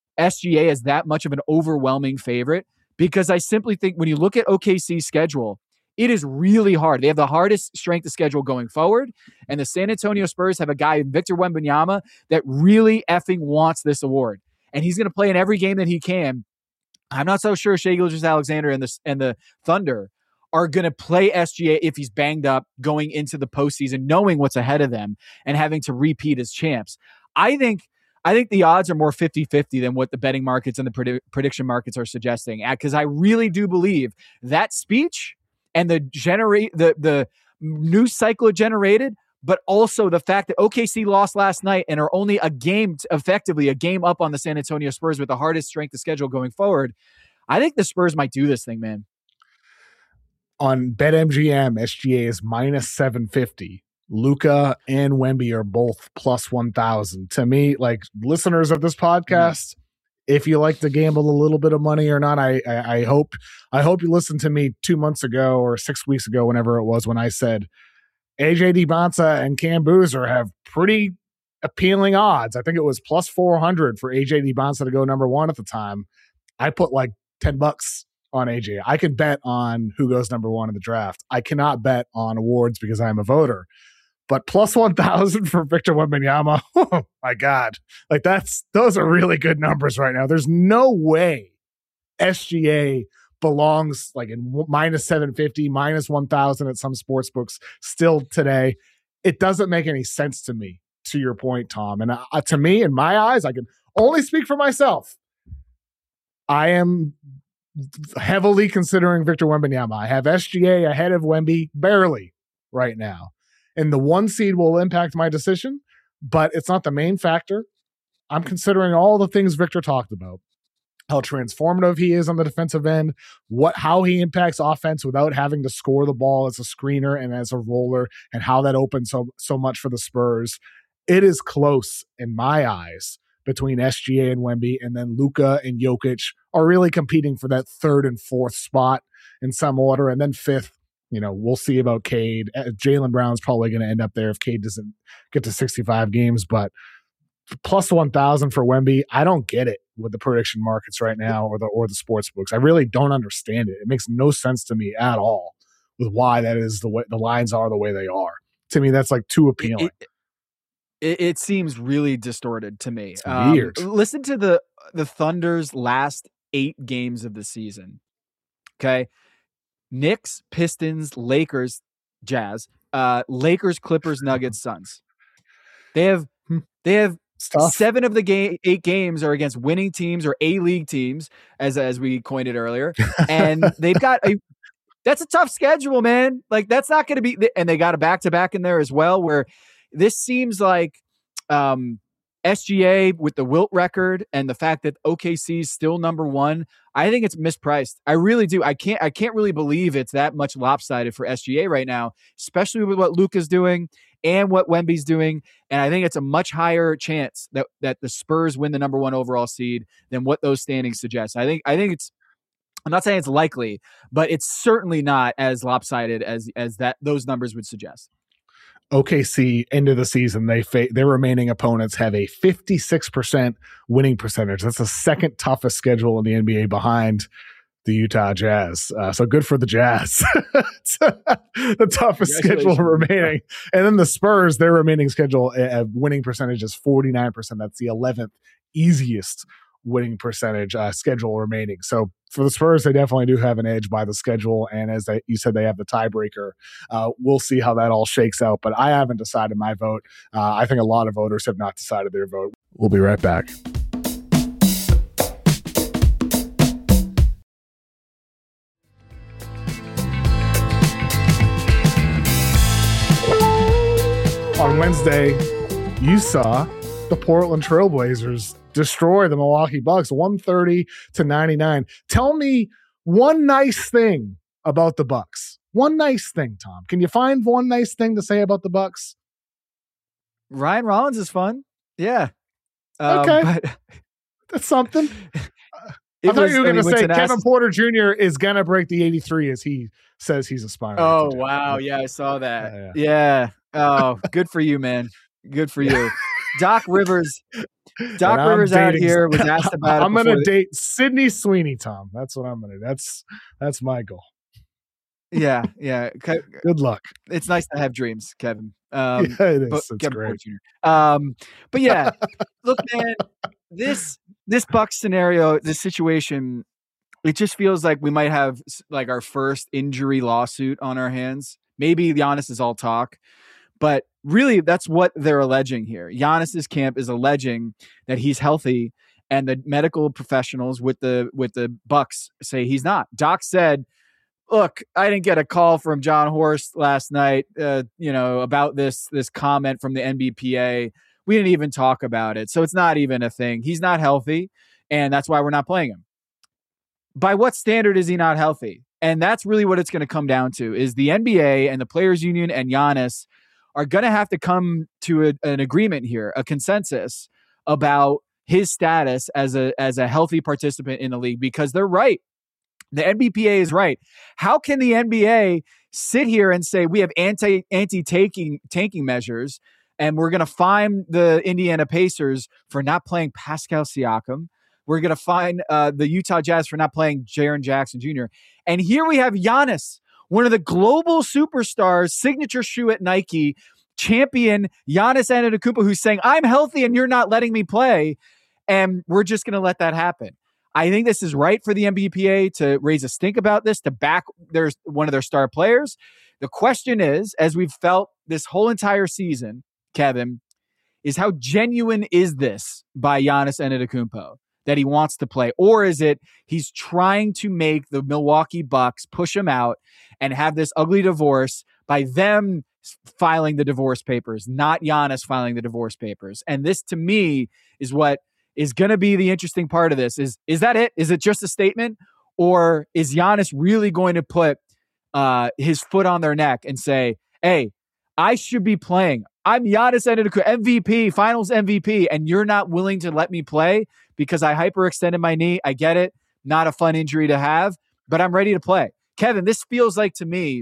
S G A as that much of an overwhelming favorite, because I simply think when you look at O K C's schedule, it is really hard. They have the hardest strength of schedule going forward. And the San Antonio Spurs have a guy, Victor Wembanyama, that really effing wants this award. And he's going to play in every game that he can. I'm not so sure Shai Gilgeous-Alexander and the, and the Thunder are going to play S G A if he's banged up going into the postseason, knowing what's ahead of them and having to repeat as champs. I think I think the odds are more fifty-fifty than what the betting markets and the predi- prediction markets are suggesting, because I really do believe that speech and the generate the, the news cycle it generated, but also the fact that O K C lost last night and are only a game, effectively a game up on the San Antonio Spurs with the hardest strength of schedule going forward. I think the Spurs might do this thing, man. On BetMGM, S G A is minus seven fifty. Luka and Wemby are both plus one thousand. To me, like listeners of this podcast, mm-hmm. if you like to gamble a little bit of money or not, I, I I hope I hope you listened to me two months ago or six weeks ago, whenever it was, when I said A J DiBonsa and Cam Boozer have pretty appealing odds. I think it was plus four hundred for A J DiBonsa to go number one at the time. I put like ten bucks on A J. I can bet on who goes number one in the draft. I cannot bet on awards because I'm a voter. But plus one thousand for Victor Wembanyama, oh my God. Like that's, those are really good numbers right now. There's no way S G A belongs like in minus seven fifty, minus one thousand at some sports books still today. It doesn't make any sense to me, to your point, Tom. And uh, to me, in my eyes, I can only speak for myself. I am heavily considering Victor Wembanyama. I have S G A ahead of Wemby barely right now. And the one seed will impact my decision, but it's not the main factor. I'm considering all the things Victor talked about, how transformative he is on the defensive end, what how he impacts offense without having to score the ball as a screener and as a roller, and how that opens so, so much for the Spurs. It is close in my eyes between S G A and Wemby, and then Luka and Jokic are really competing for that third and fourth spot in some order, and then fifth. You know, we'll see about Cade. Jaylen Brown's probably going to end up there if Cade doesn't get to sixty-five games, but plus one thousand for Wemby, I don't get it with the prediction markets right now or the or the sports books. I really don't understand it. It makes no sense to me at all with why that is the way the lines are the way they are. To me, that's like too appealing. It, it, it seems really distorted to me. It's weird. Um, listen to the the Thunder's last eight games of the season. Okay. Knicks, Pistons, Lakers, Jazz, uh, Lakers, Clippers, Nuggets, Suns. They have Hmm. they have Stuff. seven of the game eight games are against winning teams or A-League teams, as as we coined it earlier. And they've got a that's a tough schedule, man. Like that's not going to be, and they got a back-to-back in there as well, where this seems like um, S G A with the Wilt record and the fact that O K C is still number one. I think it's mispriced. I really do. I can't, I can't really believe it's that much lopsided for S G A right now, especially with what Luka's doing and what Wemby's doing. And I think it's a much higher chance that, that the Spurs win the number one overall seed than what those standings suggest. I think, I think it's, I'm not saying it's likely, but it's certainly not as lopsided as as that those numbers would suggest. O K C end of the season, they fa- their remaining opponents have a fifty-six percent winning percentage. That's the second toughest schedule in the N B A behind the Utah Jazz. Uh, so good for the Jazz. The toughest schedule remaining. And then the Spurs, their remaining schedule uh, winning percentage is forty-nine percent. That's the eleventh easiest winning percentage uh, schedule remaining. So for the Spurs, they definitely do have an edge by the schedule. And as they, you said, they have the tiebreaker. Uh, we'll see how that all shakes out. But I haven't decided my vote. Uh, I think a lot of voters have not decided their vote. We'll be right back. On Wednesday, you saw the Portland Trailblazers destroy the Milwaukee Bucks one thirty to ninety-nine. Tell me one nice thing about the Bucks. One nice thing, Tom. Can you find one nice thing to say about the Bucks? Ryan Rollins is fun. Yeah. Um, okay. But that's something. I thought was, you were going to say Kevin ask- Porter Junior is going to break the eighty-three as he says he's aspiring. Oh, wow. Yeah, I saw that. Yeah. yeah. yeah. Oh, good for you, man. Good for you. Doc Rivers. Doc Rivers dating, out here was asked about. I'm going to date Sydney Sweeney, Tom. That's what I'm going to. That's that's my goal. Yeah, yeah. Good luck. It's nice to have dreams, Kevin. Um, yeah, it is. But, it's Kevin great. Um, but yeah, look, man. This this Bucks scenario, this situation, it just feels like we might have like our first injury lawsuit on our hands. Maybe Giannis is all talk. But really, that's what they're alleging here. Giannis's camp is alleging that he's healthy, and the medical professionals with the with the Bucks say he's not. Doc said, "Look, I didn't get a call from John Horst last night, uh, you know, about this this comment from the N B P A. We didn't even talk about it, so it's not even a thing. He's not healthy, and that's why we're not playing him." By what standard is he not healthy? And that's really what it's going to come down to: is the N B A and the Players Union and Giannis are going to have to come to a, an agreement here, a consensus about his status as a as a healthy participant in the league, because they're right. The N B P A is right. How can the N B A sit here and say we have anti anti tanking tanking measures and we're going to fine the Indiana Pacers for not playing Pascal Siakam? We're going to fine uh, the Utah Jazz for not playing Jaren Jackson Junior And here we have Giannis, one of the global superstars, signature shoe at Nike, champion Giannis Antetokounmpo, who's saying, I'm healthy and you're not letting me play. And we're just going to let that happen. I think this is right for the N B P A to raise a stink about this, to back their, one of their star players. The question is, as we've felt this whole entire season, Kevin, is how genuine is this by Giannis Antetokounmpo that he wants to play? Or is it he's trying to make the Milwaukee Bucks push him out and have this ugly divorce by them filing the divorce papers, not Giannis filing the divorce papers? And this, to me, is what is going to be the interesting part of this. Is, is that it? Is it just a statement? Or is Giannis really going to put uh, his foot on their neck and say, hey, I should be playing. I'm Giannis Antetokounmpo, M V P, finals M V P, and you're not willing to let me play because I hyperextended my knee. I get it. Not a fun injury to have, but I'm ready to play. Kevin, this feels like to me,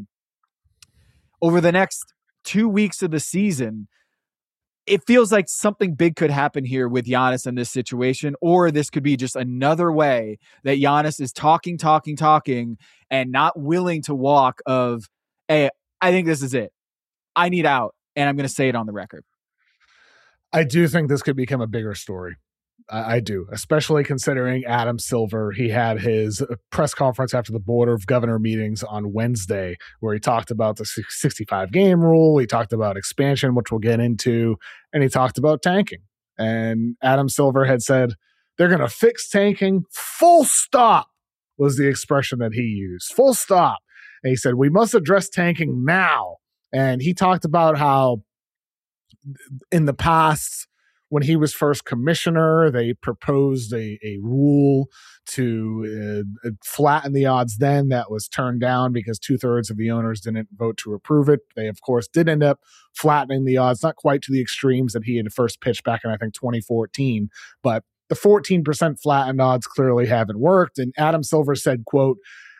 over the next two weeks of the season, it feels like something big could happen here with Giannis in this situation, or this could be just another way that Giannis is talking, talking, talking, and not willing to walk of, hey, I think this is it. I need out, and I'm going to say it on the record. I do think this could become a bigger story. I, I do, especially considering Adam Silver. He had his press conference after the Board of Governor meetings on Wednesday, where he talked about the sixty-five game rule. He talked about expansion, which we'll get into, and he talked about tanking. And Adam Silver had said, they're going to fix tanking, full stop, was the expression that he used. Full stop. And he said, we must address tanking now. And he talked about how in the past, when he was first commissioner, they proposed a, a rule to uh, flatten the odds then. That was turned down because two-thirds of the owners didn't vote to approve it. They, of course, did end up flattening the odds, not quite to the extremes that he had first pitched back in, I think, twenty fourteen, but the fourteen percent flattened odds clearly haven't worked. And Adam Silver said, quote,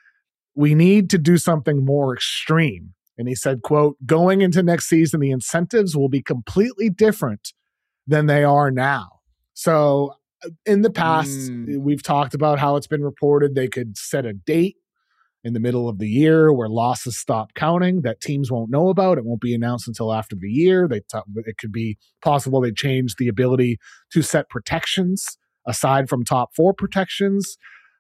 we need to do something more extreme. And he said, quote, going into next season, the incentives will be completely different than they are now. So in the past, mm. we've talked about how it's been reported they could set a date in the middle of the year where losses stop counting that teams won't know about. It won't be announced until after the year. They t- it could be possible they change the ability to set protections aside from top four protections.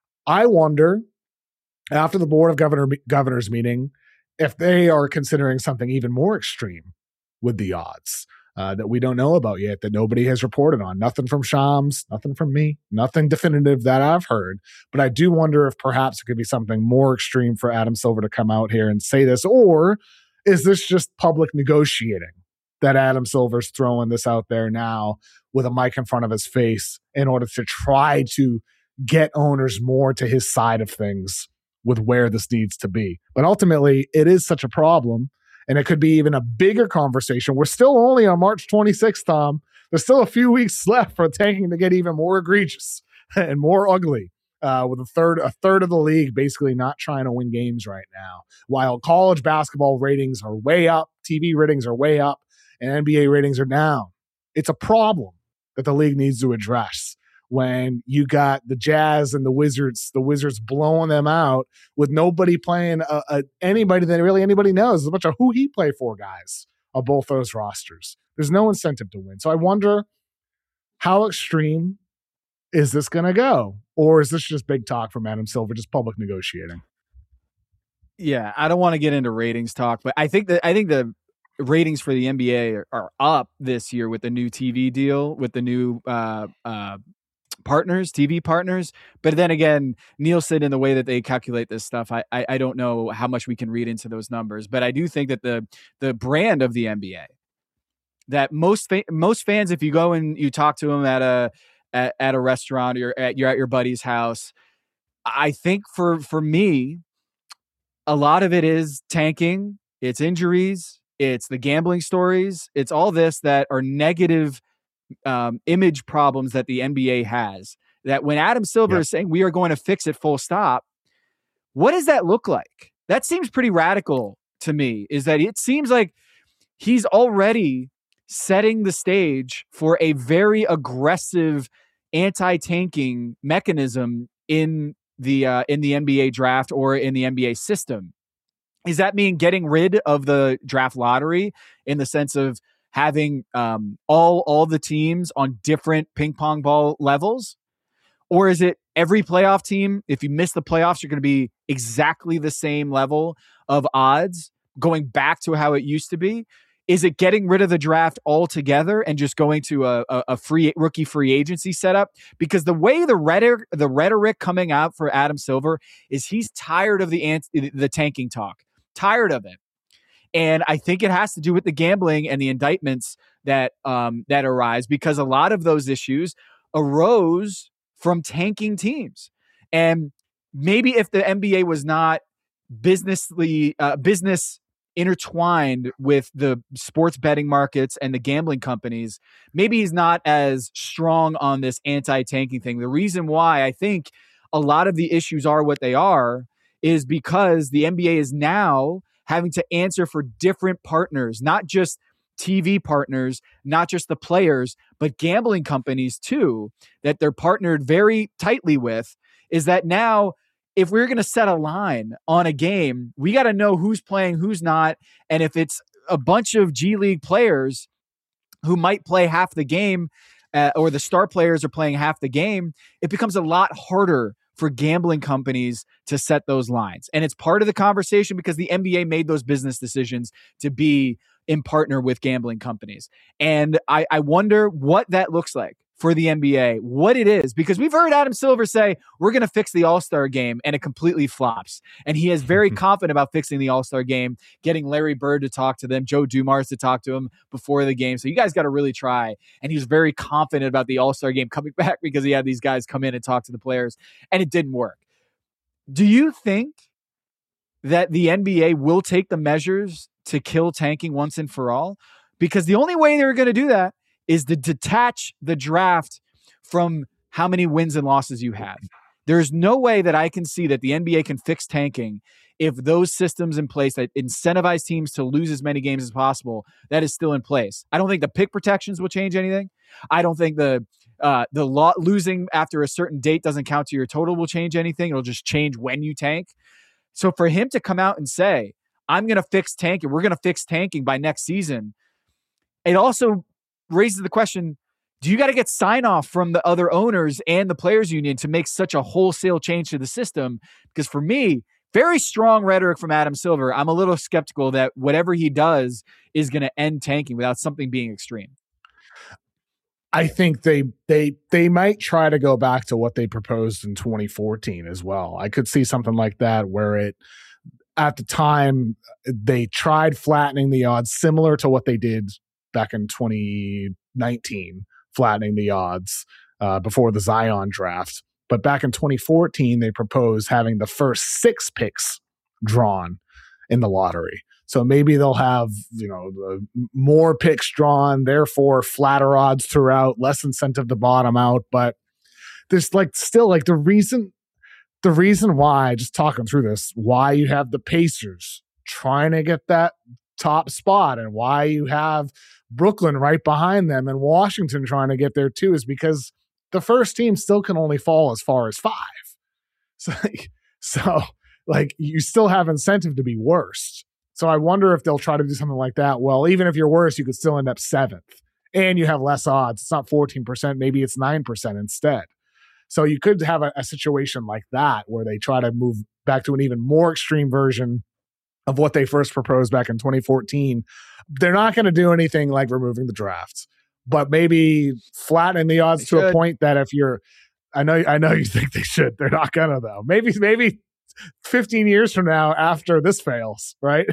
I wonder, after the Board of Governor, Governors meeting, if they are considering something even more extreme with the odds uh, that we don't know about yet, that nobody has reported on. Nothing from Shams, nothing from me, nothing definitive that I've heard. But I do wonder if perhaps it could be something more extreme for Adam Silver to come out here and say this, or is this just public negotiating that Adam Silver's throwing this out there now with a mic in front of his face in order to try to get owners more to his side of things with where this needs to be? But ultimately, it is such a problem, and it could be even a bigger conversation. We're still only on March twenty-sixth, Tom. There's still a few weeks left for tanking to get even more egregious and more ugly, uh, with a third a third of the league basically not trying to win games right now. While college basketball ratings are way up, T V ratings are way up, and N B A ratings are down. It's a problem that the league needs to address when you got the Jazz and the Wizards, the Wizards blowing them out with nobody playing uh, uh, anybody that really anybody knows. There's a bunch of who he play for guys on both those rosters. There's no incentive to win. So I wonder, how extreme is this going to go? Or is this just big talk from Adam Silver, just public negotiating? Yeah, I don't want to get into ratings talk, but I think that I think the ratings for the N B A are, are up this year with the new T V deal, with the new uh, uh, partners, T V partners. But then again, Nielsen and the way that they calculate this stuff, I, I I don't know how much we can read into those numbers. But I do think that the the brand of the N B A, that most fa- most fans, if you go and you talk to them at a at, at a restaurant, or you're at you're at your buddy's house, I think for for me, a lot of it is tanking, it's injuries, it's the gambling stories, it's all this that are negative um, image problems that the N B A has. That when Adam Silver yep. is saying we are going to fix it full stop, what does that look like? That seems pretty radical to me, is that it seems like he's already setting the stage for a very aggressive anti-tanking mechanism in the uh, in the N B A draft or in the N B A system. Does that mean getting rid of the draft lottery in the sense of having um, all all the teams on different ping pong ball levels? Or is it every playoff team, if you miss the playoffs, you're going to be exactly the same level of odds going back to how it used to be? Is it getting rid of the draft altogether and just going to a, a, a free rookie free agency setup? Because the way the rhetoric, the rhetoric coming out for Adam Silver is he's tired of the ant- the tanking talk, tired of it. And I think it has to do with the gambling and the indictments that um, that arise, because a lot of those issues arose from tanking teams. And maybe if the N B A was not businessly uh, business intertwined with the sports betting markets and the gambling companies, maybe he's not as strong on this anti-tanking thing. The reason why I think a lot of the issues are what they are is because the N B A is now having to answer for different partners, not just T V partners, not just the players, but gambling companies too, that they're partnered very tightly with. Is that now, if we're going to set a line on a game, we got to know who's playing, who's not. And if it's a bunch of G League players who might play half the game uh, or the star players are playing half the game, it becomes a lot harder for gambling companies to set those lines. And it's part of the conversation because the N B A made those business decisions to be in partner with gambling companies. And I, I wonder what that looks like for the N B A, what it is, because we've heard Adam Silver say, we're going to fix the All-Star game, and it completely flops. And he is very confident about fixing the All-Star game, getting Larry Bird to talk to them, Joe Dumars to talk to him before the game. So you guys got to really try. And he was very confident about the All-Star game coming back because he had these guys come in and talk to the players, and it didn't work. Do you think that the N B A will take the measures to kill tanking once and for all? Because the only way they're going to do that is to detach the draft from how many wins and losses you have. There's no way that I can see that the N B A can fix tanking if those systems in place that incentivize teams to lose as many games as possible, that is still in place. I don't think the pick protections will change anything. I don't think the uh, the law, losing after a certain date doesn't count to your total will change anything. It'll just change when you tank. So for him to come out and say, I'm going to fix tanking, we're going to fix tanking by next season, it also raises the question, do you got to get sign off from the other owners and the players union to make such a wholesale change to the system? Because for me, very strong rhetoric from Adam Silver. I'm a little skeptical that whatever he does is going to end tanking without something being extreme. I think they they they might try to go back to what they proposed in twenty fourteen as well. I could see something like that where it, at the time, they tried flattening the odds similar to what they did back in twenty nineteen, flattening the odds uh, before the Zion draft. But back in twenty fourteen, they proposed having the first six picks drawn in the lottery. So maybe they'll have, you know, more picks drawn, therefore flatter odds throughout, less incentive to bottom out. But there's like still like the reason, the reason why, just talking through this, why you have the Pacers trying to get that top spot and why you have Brooklyn right behind them and Washington trying to get there too is because the first team still can only fall as far as five. So, so like you still have incentive to be worst. So I wonder if they'll try to do something like that. Well, even if you're worse, you could still end up seventh and you have less odds. It's not fourteen percent. Maybe it's nine percent instead. So you could have a, a situation like that where they try to move back to an even more extreme version of what they first proposed back in twenty fourteen. They're not going to do anything like removing the drafts, but maybe flattening the odds to a point that if you're, I know, I know you think they should, they're not going to though. Maybe, maybe fifteen years from now after this fails, right?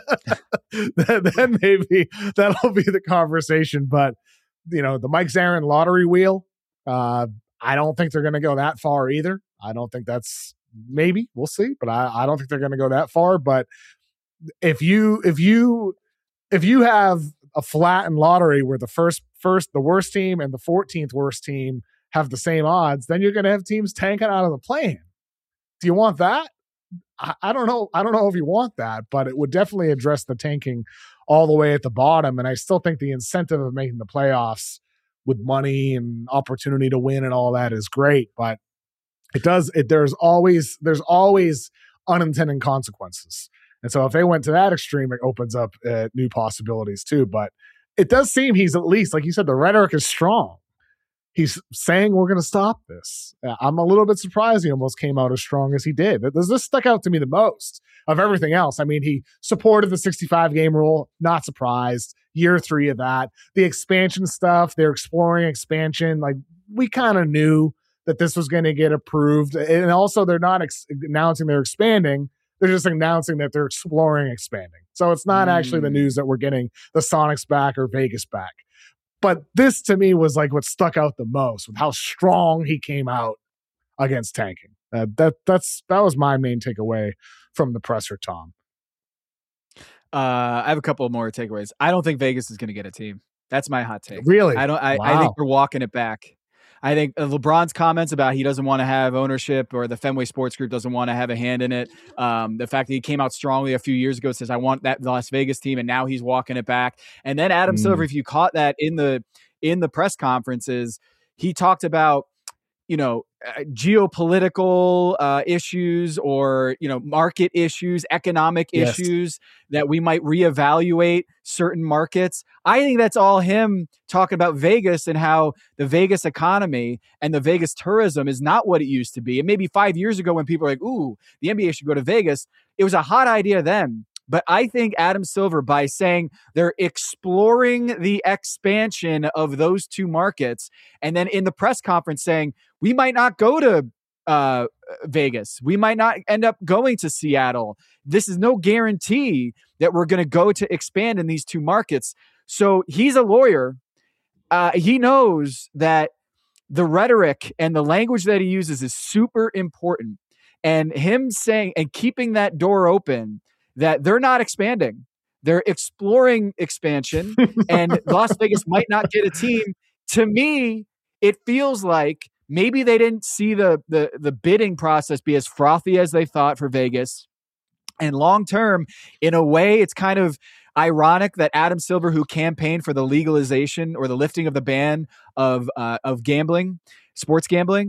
then, then maybe that'll be the conversation. But, you know, the Mike Zarin lottery wheel, uh, I don't think they're going to go that far either. I don't think that's, maybe we'll see, but I, I don't think they're going to go that far. But if you, if you, if you have a flattened lottery where the first, first, the worst team and the fourteenth worst team have the same odds, then you're going to have teams tanking out of the play-in. Do you want that? I, I don't know. I don't know if you want that, but it would definitely address the tanking all the way at the bottom. And I still think the incentive of making the playoffs with money and opportunity to win and all that is great, but it does, it, there's always, there's always unintended consequences. And so if they went to that extreme, it opens up uh, new possibilities too. But it does seem he's at least, like you said, the rhetoric is strong. He's saying we're going to stop this. Uh, I'm a little bit surprised he almost came out as strong as he did. This, this stuck out to me the most of everything else. I mean, he supported the sixty-five game rule. Not surprised. Year three of that. The expansion stuff, they're exploring expansion. Like we kind of knew that this was going to get approved. And also they're not ex- announcing they're expanding. They're just announcing that they're exploring expanding. So it's not mm. actually the news that we're getting the Sonics back or Vegas back. But this to me was like what stuck out the most with how strong he came out against tanking. Uh, that that's that was my main takeaway from the presser, Tom. Uh, I have a couple more takeaways. I don't think Vegas is going to get a team. That's my hot take. Really? I don't. I, wow. I think they're walking it back. I think LeBron's comments about he doesn't want to have ownership or the Fenway Sports Group doesn't want to have a hand in it. Um, the fact that he came out strongly a few years ago, says, I want that Las Vegas team, and now he's walking it back. And then Adam mm. Silver, if you caught that in the in the press conferences, he talked about you know, uh, geopolitical uh, issues or, you know, market issues, economic Yes. issues that we might reevaluate certain markets. I think that's all him talking about Vegas and how the Vegas economy and the Vegas tourism is not what it used to be. And maybe five years ago when people were like, ooh, the N B A should go to Vegas, it was a hot idea then. But I think Adam Silver, by saying they're exploring the expansion of those two markets, and then in the press conference saying, we might not go to uh, Vegas. We might not end up going to Seattle. This is no guarantee that we're going to go to expand in these two markets. So he's a lawyer. Uh, he knows that the rhetoric and the language that he uses is super important. And him saying and keeping that door open that they're not expanding, they're exploring expansion, and Las Vegas might not get a team. To me, it feels like maybe they didn't see the, the, the bidding process be as frothy as they thought for Vegas. And long term, in a way, it's kind of ironic that Adam Silver, who campaigned for the legalization or the lifting of the ban of uh, of gambling, sports gambling,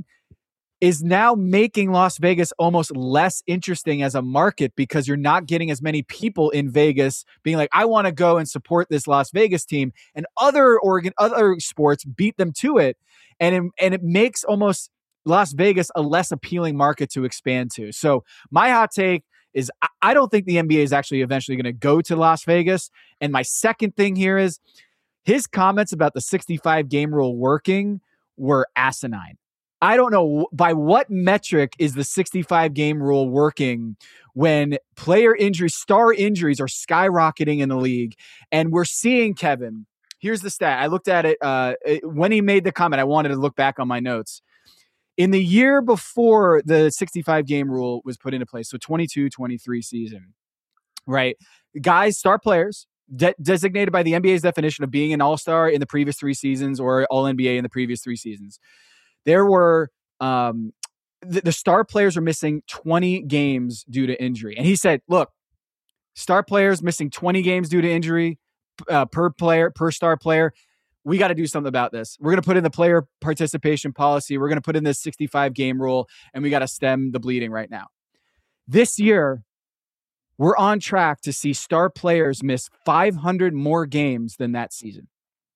is now making Las Vegas almost less interesting as a market because you're not getting as many people in Vegas being like, I want to go and support this Las Vegas team, and other Oregon, other sports beat them to it. And it, and it makes almost Las Vegas a less appealing market to expand to. So my hot take is I don't think the N B A is actually eventually going to go to Las Vegas. And my second thing here is his comments about the sixty-five game rule working were asinine. I don't know by what metric is the sixty-five game rule working when player injuries, star injuries are skyrocketing in the league. And we're seeing, Kevin, here's the stat. I looked at it uh, when he made the comment. I wanted to look back on my notes. In the year before the sixty-five game rule was put into place, so twenty-two twenty-three season, right? Guys, star players, de- designated by the N B A's definition of being an all-star in the previous three seasons or all N B A in the previous three seasons. There were um, the, the star players are missing twenty games due to injury. And he said, look, star players missing twenty games due to injury uh, per player, per star player. We got to do something about this. We're going to put in the player participation policy. We're going to put in this sixty-five game rule, and we got to stem the bleeding right now. This year, we're on track to see star players miss five hundred more games than that season.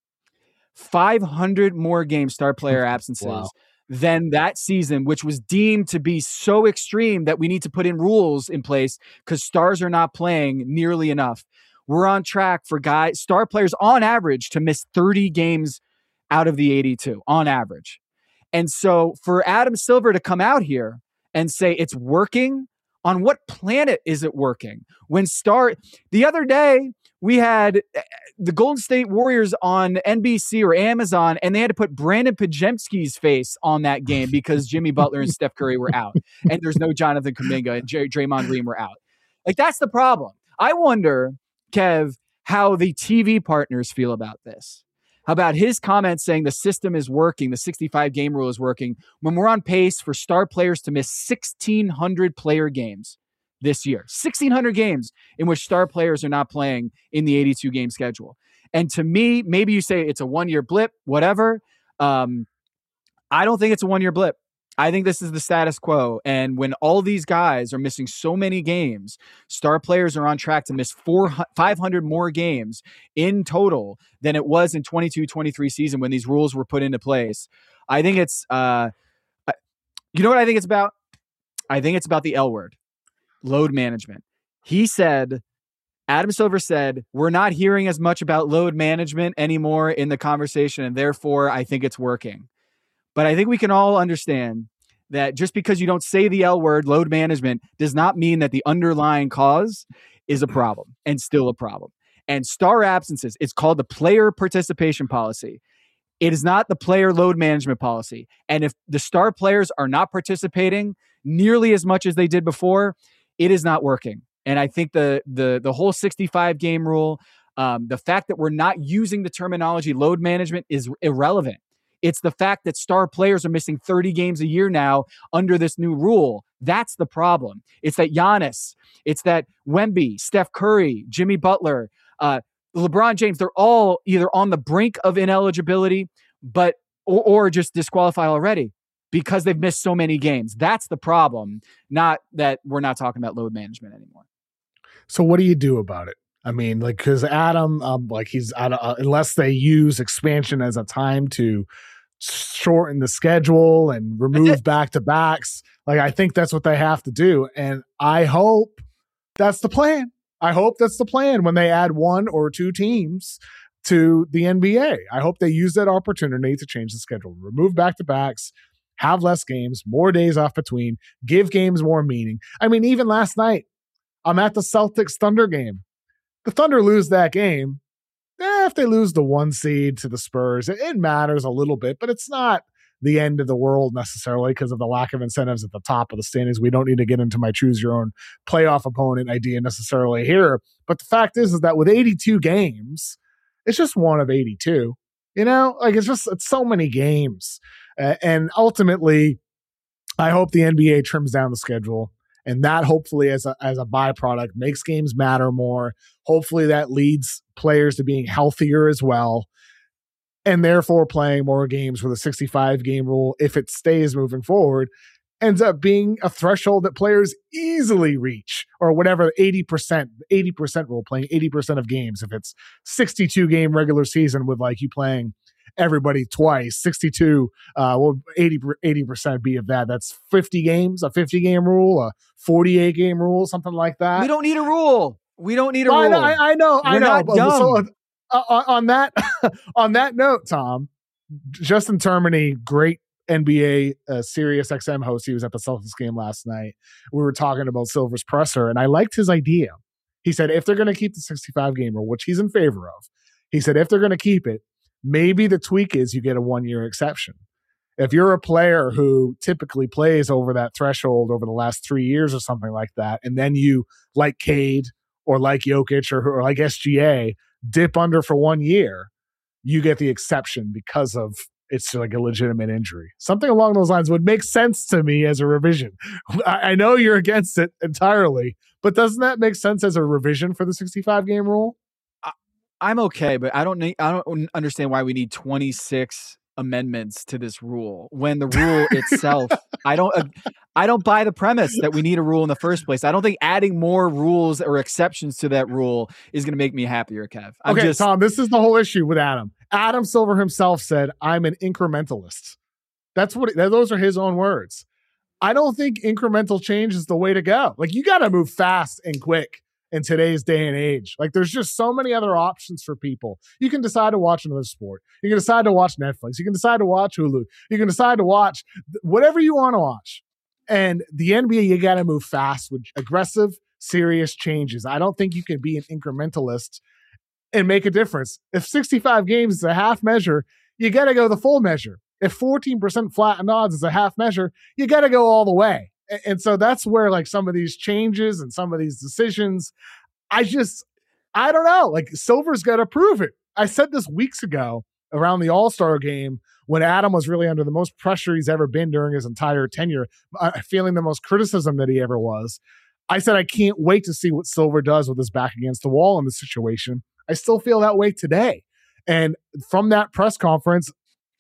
five hundred more games, star player absences, wow, than that season, which was deemed to be so extreme that we need to put in rules in place because stars are not playing nearly enough. We're on track for guys, star players on average to miss thirty games out of the eighty-two on average. And so for Adam Silver to come out here and say it's working, on what planet is it working? When star, the other day we had the Golden State Warriors on N B C or Amazon, and they had to put Brandon Pajemski's face on that game because Jimmy Butler and Steph Curry were out, and there's no Jonathan Kuminga and J- Draymond Green were out. Like, that's the problem. I wonder, Kev, how the T V partners feel about this. How about his comments saying the system is working, the sixty-five game rule is working, when we're on pace for star players to miss sixteen hundred player games this year. sixteen hundred games in which star players are not playing in the eighty-two game schedule. And to me, maybe you say it's a one-year blip, whatever. Um, I don't think it's a one-year blip. I think this is the status quo. And when all these guys are missing so many games, star players are on track to miss four, five hundred more games in total than it was in twenty-two twenty-three season when these rules were put into place. I think it's, uh, you know what I think it's about? I think it's about the L word, load management. He said, Adam Silver said, we're not hearing as much about load management anymore in the conversation, and therefore I think it's working. But I think we can all understand that just because you don't say the L word, load management, does not mean that the underlying cause is a problem and still a problem. And star absences, it's called the player participation policy. It is not the player load management policy. And if the star players are not participating nearly as much as they did before, it is not working. And I think the the the whole sixty-five game rule, um, the fact that we're not using the terminology load management is irrelevant. It's the fact that star players are missing thirty games a year now under this new rule. That's the problem. It's that Giannis, it's that Wemby, Steph Curry, Jimmy Butler, uh, LeBron James, they're all either on the brink of ineligibility, but or, or just disqualified already. because they've missed so many games. That's the problem, not that we're not talking about load management anymore. So what do you do about it? I mean, like, because Adam, um, like he's out of, uh, unless they use expansion as a time to shorten the schedule and remove back to backs. Like, I think that's what they have to do. And I hope that's the plan. I hope that's the plan when they add one or two teams to the N B A. I hope they use that opportunity to change the schedule, remove back to backs, have less games, more days off between, give games more meaning. I mean, even last night, I'm at the Celtics Thunder game. The Thunder lose that game. Eh, if they lose the one seed to the Spurs, it, it matters a little bit, but it's not the end of the world necessarily because of the lack of incentives at the top of the standings. We don't need to get into my choose your own playoff opponent idea necessarily here. But the fact is, is that with eighty-two games, it's just one of eighty-two. You know, like it's just it's so many games. Uh, and ultimately, I hope the N B A trims down the schedule. And that hopefully as a, as a byproduct makes games matter more. Hopefully that leads players to being healthier as well. And therefore playing more games with a sixty-five game rule, if it stays moving forward, ends up being a threshold that players easily reach, or whatever, eighty percent, eighty percent rule, playing eighty percent of games. If it's sixty-two game regular season with like you playing everybody twice, sixty-two, uh, well, eighty percent be of that. That's fifty games, a fifty game rule, a forty-eight game rule, something like that. We don't need a rule. We don't need a I rule. know, I, I know, We're I know. not But, dumb. so, uh, on that, on that note, Tom, Justin Termini, great N B A uh, Sirius X M host. He was at the Celtics game last night. We were talking about Silver's presser, and I liked his idea. He said if they're going to keep the sixty-five game rule, which he's in favor of, he said if they're going to keep it, maybe the tweak is you get a one-year exception. If you're a player who typically plays over that threshold over the last three years or something like that, and then you, like Cade or like Jokic or, or like S G A, dip under for one year, you get the exception because of it's like a legitimate injury. Something along those lines would make sense to me as a revision. I, I know you're against it entirely, but doesn't that make sense as a revision for the sixty-five game rule? I'm okay, but I don't need, I don't understand why we need twenty-six amendments to this rule when the rule itself, I don't, uh, I don't buy the premise that we need a rule in the first place. I don't think adding more rules or exceptions to that rule is going to make me happier, Kev. I'm okay, just, Tom, this is the whole issue with Adam. Adam Silver himself said, I'm an incrementalist. That's what, those are his own words. I don't think incremental change is the way to go. Like, you got to move fast and quick in today's day and age. Like, there's just so many other options for people. You can decide to watch another sport. You can decide to watch Netflix. You can decide to watch Hulu. You can decide to watch whatever you want to watch. And the N B A, you got to move fast with aggressive, serious changes. I don't think you can be an incrementalist and make a difference. If sixty-five games is a half measure, you got to go the full measure. If fourteen percent flattened odds is a half measure, you got to go all the way. And so that's where like some of these changes and some of these decisions, I just, I don't know, like Silver's got to prove it. I said this weeks ago around the All-Star game when Adam was really under the most pressure he's ever been during his entire tenure, uh, feeling the most criticism that he ever was. I said, I can't wait to see what Silver does with his back against the wall in this situation. I still feel that way today. And from that press conference,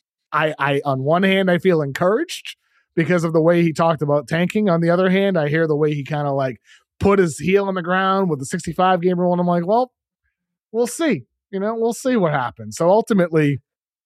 I, I on one hand, I feel encouraged because of the way he talked about tanking. On the other hand, I hear the way he kind of like put his heel on the ground with the sixty-five game rule. And I'm like, well, we'll see. You know, we'll see what happens. So ultimately,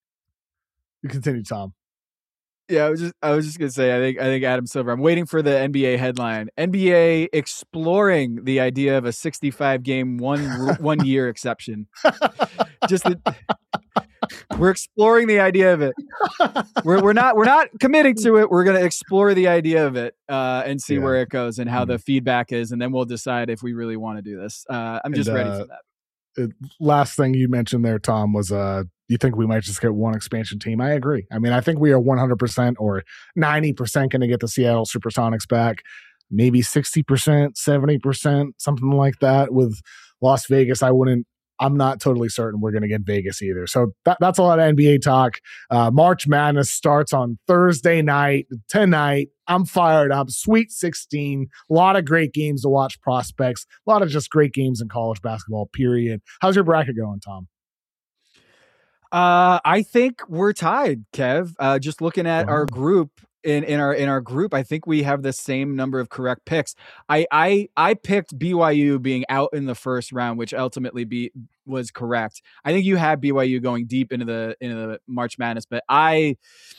you continue, Tom. Yeah, I was just I was just gonna say I think I think Adam Silver. I'm waiting for the N B A headline. N B A exploring the idea of a sixty-five game one one year exception. Just the, we're exploring the idea of it. We're we're not we're not committing to it. We're gonna explore the idea of it uh, and see yeah. where it goes and how mm-hmm. the feedback is, and then we'll decide if we really want to do this. Uh, I'm just and, ready uh, for that. It, last thing you mentioned there, Tom, was uh, you think we might just get one expansion team. I agree. I mean, I think we are one hundred percent or ninety percent going to get the Seattle Supersonics back. Maybe sixty percent, seventy percent, something like that with Las Vegas. I wouldn't. I'm not totally certain we're going to get Vegas either. So that, that's a lot of N B A talk. Uh, March Madness starts on Thursday night, tonight. I'm fired up. Sweet sixteen. A lot of great games to watch, prospects. A lot of just great games in college basketball, period. How's your bracket going, Tom? Uh, I think we're tied, Kev. Uh, just looking at wow. our group, in, in our in our group, I think we have the same number of correct picks. I I I picked B Y U being out in the first round, which ultimately be was correct. I think you had B Y U going deep into the into the March Madness, but I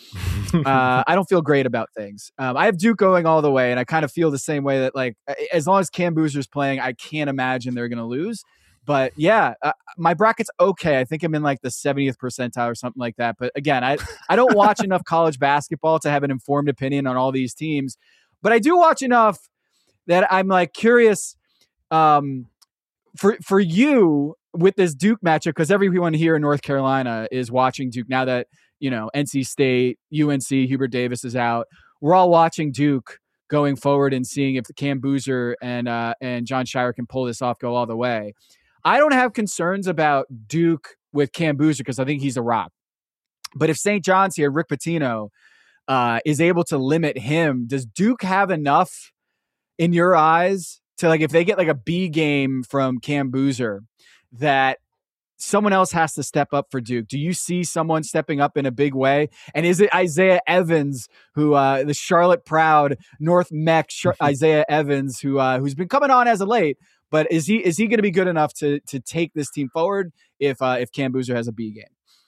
uh, I don't feel great about things. Um, I have Duke going all the way, and I kind of feel the same way that like as long as Cam Boozer's playing, I can't imagine they're going to lose. But yeah, uh, my bracket's okay. I think I'm in like the seventieth percentile or something like that. But again, I, I don't watch enough college basketball to have an informed opinion on all these teams. But I do watch enough that I'm like curious um, for for you with this Duke matchup, because everyone here in North Carolina is watching Duke now that, you know, N C State, U N C, Hubert Davis is out. We're all watching Duke going forward and seeing if Cam Boozer and uh, and John Shire can pull this off, go all the way. I don't have concerns about Duke with Cam Boozer because I think he's a rock. But if Saint John's here, Rick Pitino, uh, is able to limit him, does Duke have enough in your eyes to, like, if they get like a B game from Cam Boozer, that someone else has to step up for Duke? Do you see someone stepping up in a big way? And is it Isaiah Evans, who uh, the Charlotte proud North Mech Sh- Isaiah Evans, who uh, who's been coming on as of late? But is he is he going to be good enough to to take this team forward if uh, if Cam Boozer has a B game?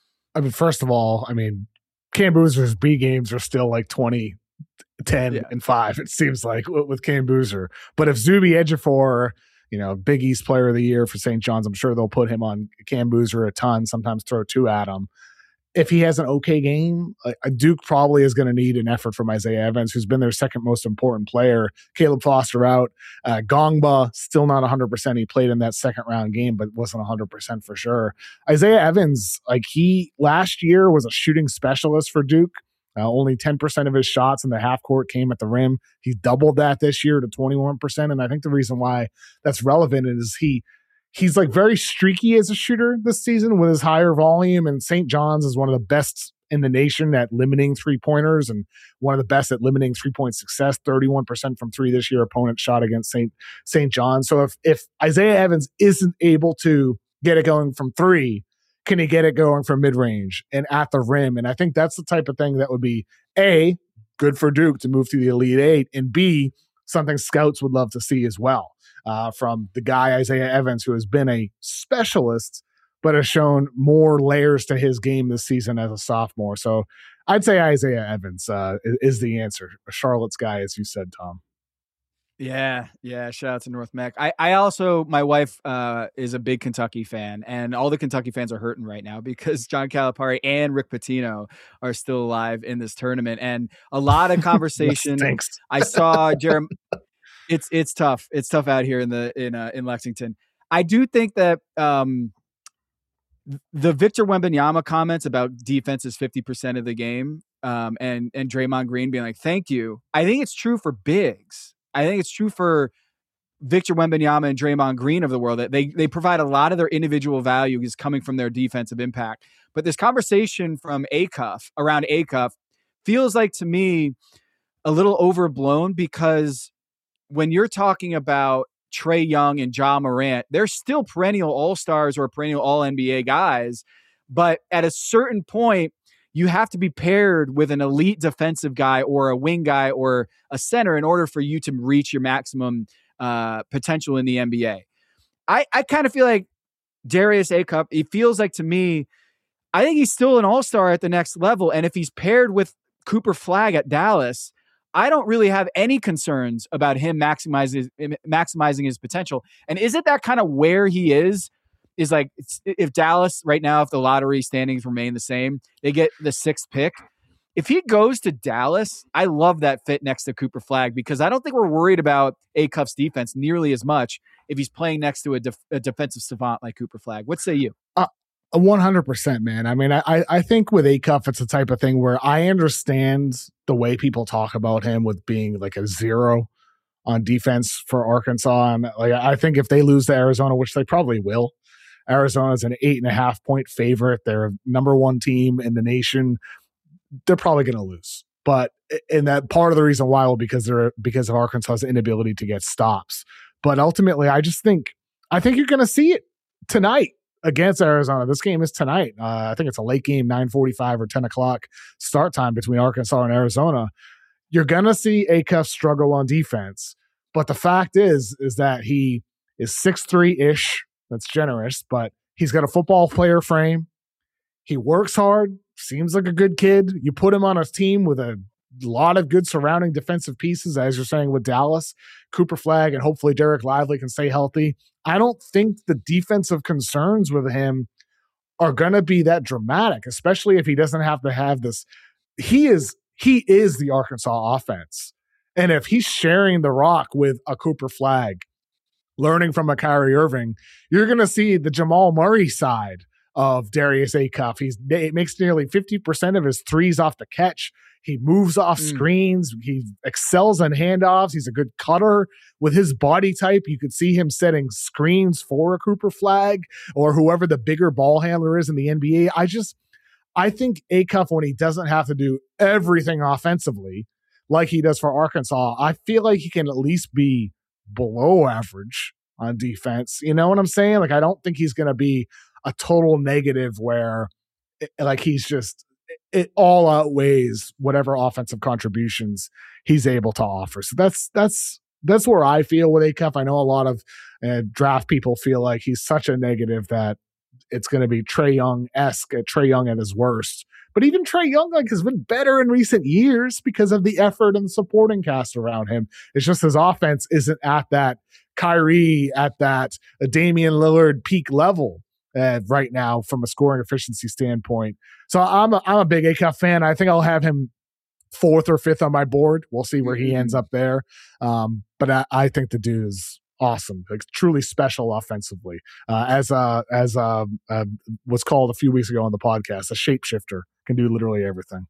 I mean, first of all, I mean, Cam Boozer's B games are still like twenty, ten, yeah. and five. It seems like with Cam Boozer. But if Zuby Ejiofor, you know, Big East Player of the Year for Saint John's, I'm sure they'll put him on Cam Boozer a ton. Sometimes throw two at him. If he has an okay game, uh, Duke probably is going to need an effort from Isaiah Evans, who's been their second most important player. Caleb Foster out. Uh, Gongba, still not one hundred percent. He played in that second round game, but wasn't one hundred percent for sure. Isaiah Evans, like he last year was a shooting specialist for Duke. Uh, only ten percent of his shots in the half court came at the rim. He's doubled that this year to twenty-one percent. And I think the reason why that's relevant is he He's like very streaky as a shooter this season with his higher volume, and Saint John's is one of the best in the nation at limiting three-pointers and one of the best at limiting three-point success, thirty-one percent from three this year opponent shot against Saint Saint John's. So if if Isaiah Evans isn't able to get it going from three, can he get it going from mid-range and at the rim? And I think that's the type of thing that would be A, good for Duke to move to the Elite Eight, and B, something scouts would love to see as well. Uh, from the guy, Isaiah Evans, who has been a specialist, but has shown more layers to his game this season as a sophomore. So I'd say Isaiah Evans uh, is the answer. A Charlotte's guy, as you said, Tom. Yeah, yeah. Shout out to North Mech. I, I also, my wife uh, is a big Kentucky fan, and all the Kentucky fans are hurting right now because John Calipari and Rick Pitino are still alive in this tournament. And a lot of conversation. I saw Jeremy. It's it's tough. It's tough out here in the in uh, in Lexington. I do think that um, the Victor Wembanyama comments about defense is fifty percent of the game, um, and and Draymond Green being like, "Thank you." I think it's true for bigs. I think it's true for Victor Wembanyama and Draymond Green of the world, that they they provide a lot of their individual value is coming from their defensive impact. But this conversation from Acuff around Acuff feels like to me a little overblown, because when you're talking about Trae Young and Ja Morant, they're still perennial all-stars or perennial all-N B A guys. But at a certain point, you have to be paired with an elite defensive guy or a wing guy or a center in order for you to reach your maximum uh, potential in the N B A. I, I kind of feel like Darius Acuff, it feels like to me, I think he's still an all-star at the next level. And if he's paired with Cooper Flagg at Dallas, I don't really have any concerns about him maximizing maximizing his potential. And is it that kind of where he is? Is like, if Dallas right now, if the lottery standings remain the same, they get the sixth pick. If he goes to Dallas, I love that fit next to Cooper Flagg, because I don't think we're worried about Acuff's defense nearly as much if he's playing next to a, def- a defensive savant like Cooper Flagg. What say you? Uh, one hundred percent, man. I mean, I, I think with Acuff, it's the type of thing where I understand the way people talk about him with being like a zero on defense for Arkansas. And like, I think if they lose to Arizona, which they probably will, Arizona's an eight and a half point favorite. They're number one team in the nation. They're probably going to lose. But and that part of the reason why will because they're because of Arkansas's inability to get stops. But ultimately, I just think I think you're going to see it tonight against Arizona. This game is tonight. Uh, I think it's a late game, nine forty-five or ten o'clock start time between Arkansas and Arizona. you're going to see Acuff struggle on defense. But the fact is, is that he is six three-ish. That's generous, but he's got a football player frame. He works hard, seems like a good kid. You put him on a team with a lot of good surrounding defensive pieces, as you're saying with Dallas, Cooper Flagg, and hopefully Derek Lively can stay healthy. I don't think the defensive concerns with him are going to be that dramatic, especially if he doesn't have to have this. He is he is the Arkansas offense. And if he's sharing the rock with a Cooper Flagg, learning from a Kyrie Irving, you're going to see the Jamal Murray side of Darius Acuff. He's it makes nearly fifty percent of his threes off the catch. He moves off mm. screens. He excels on handoffs. He's a good cutter. With his body type, you could see him setting screens for a Cooper Flagg or whoever the bigger ball handler is in the N B A. I just, I think Acuff, when he doesn't have to do everything offensively like he does for Arkansas, I feel like he can at least be below average on defense. You know what I'm saying? Like, I don't think he's going to be a total negative where it, like he's just, it all outweighs whatever offensive contributions he's able to offer. So that's, that's, that's where I feel with Acuff. I know a lot of uh, draft people feel like he's such a negative that it's going to be Trae Young-esque, uh, Trae Young at his worst. But even Trae Young like has been better in recent years because of the effort and the supporting cast around him. It's just his offense isn't at that Kyrie, at that uh, Damian Lillard peak level uh, right now from a scoring efficiency standpoint. So I'm a, I'm a big Acuff fan. I think I'll have him fourth or fifth on my board. We'll see where he ends up there. Um, but I, I think the dude is awesome, like truly special offensively. Uh, as uh, as uh, uh, was called a few weeks ago on the podcast, a shapeshifter, can do literally everything.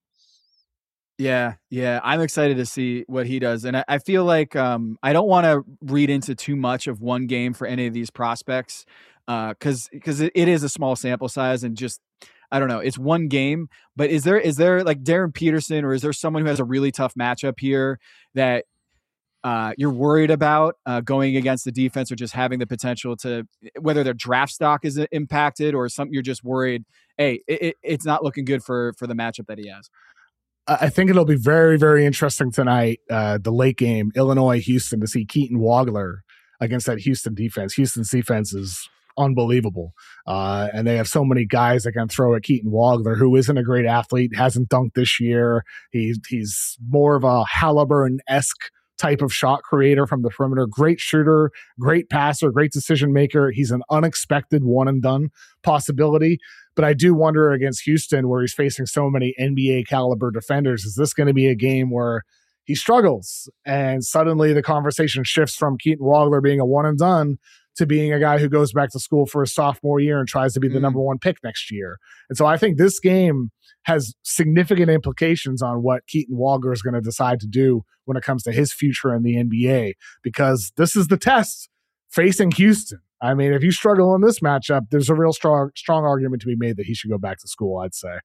Yeah, yeah, I'm excited to see what he does, and I, I feel like um, I don't want to read into too much of one game for any of these prospects, because uh, because it, it is a small sample size, and just I don't know, it's one game. But is there is there like Darren Peterson, or is there someone who has a really tough matchup here that Uh, you're worried about uh, going against the defense, or just having the potential to, whether their draft stock is impacted or something, you're just worried, hey, it, it, it's not looking good for for the matchup that he has? I think it'll be very, very interesting tonight, uh, the late game, Illinois-Houston, to see Keaton Wagler against that Houston defense. Houston's defense is unbelievable. Uh, and they have so many guys that can throw at Keaton Wagler, who isn't a great athlete, hasn't dunked this year. He's, he's more of a Halliburton-esque type of shot creator from the perimeter, great shooter, great passer, great decision maker. He's an unexpected one and done possibility. But I do wonder against Houston, where he's facing so many N B A caliber defenders, is this going to be a game where he struggles and suddenly the conversation shifts from Keaton Wagler being a one and done to being a guy who goes back to school for his sophomore year and tries to be the mm. number one pick next year. And so I think this game has significant implications on what Keaton Wagler is going to decide to do when it comes to his future in the N B A, because this is the test facing Houston. I mean, if you struggle in this matchup, there's a real strong, strong argument to be made that he should go back to school, I'd say.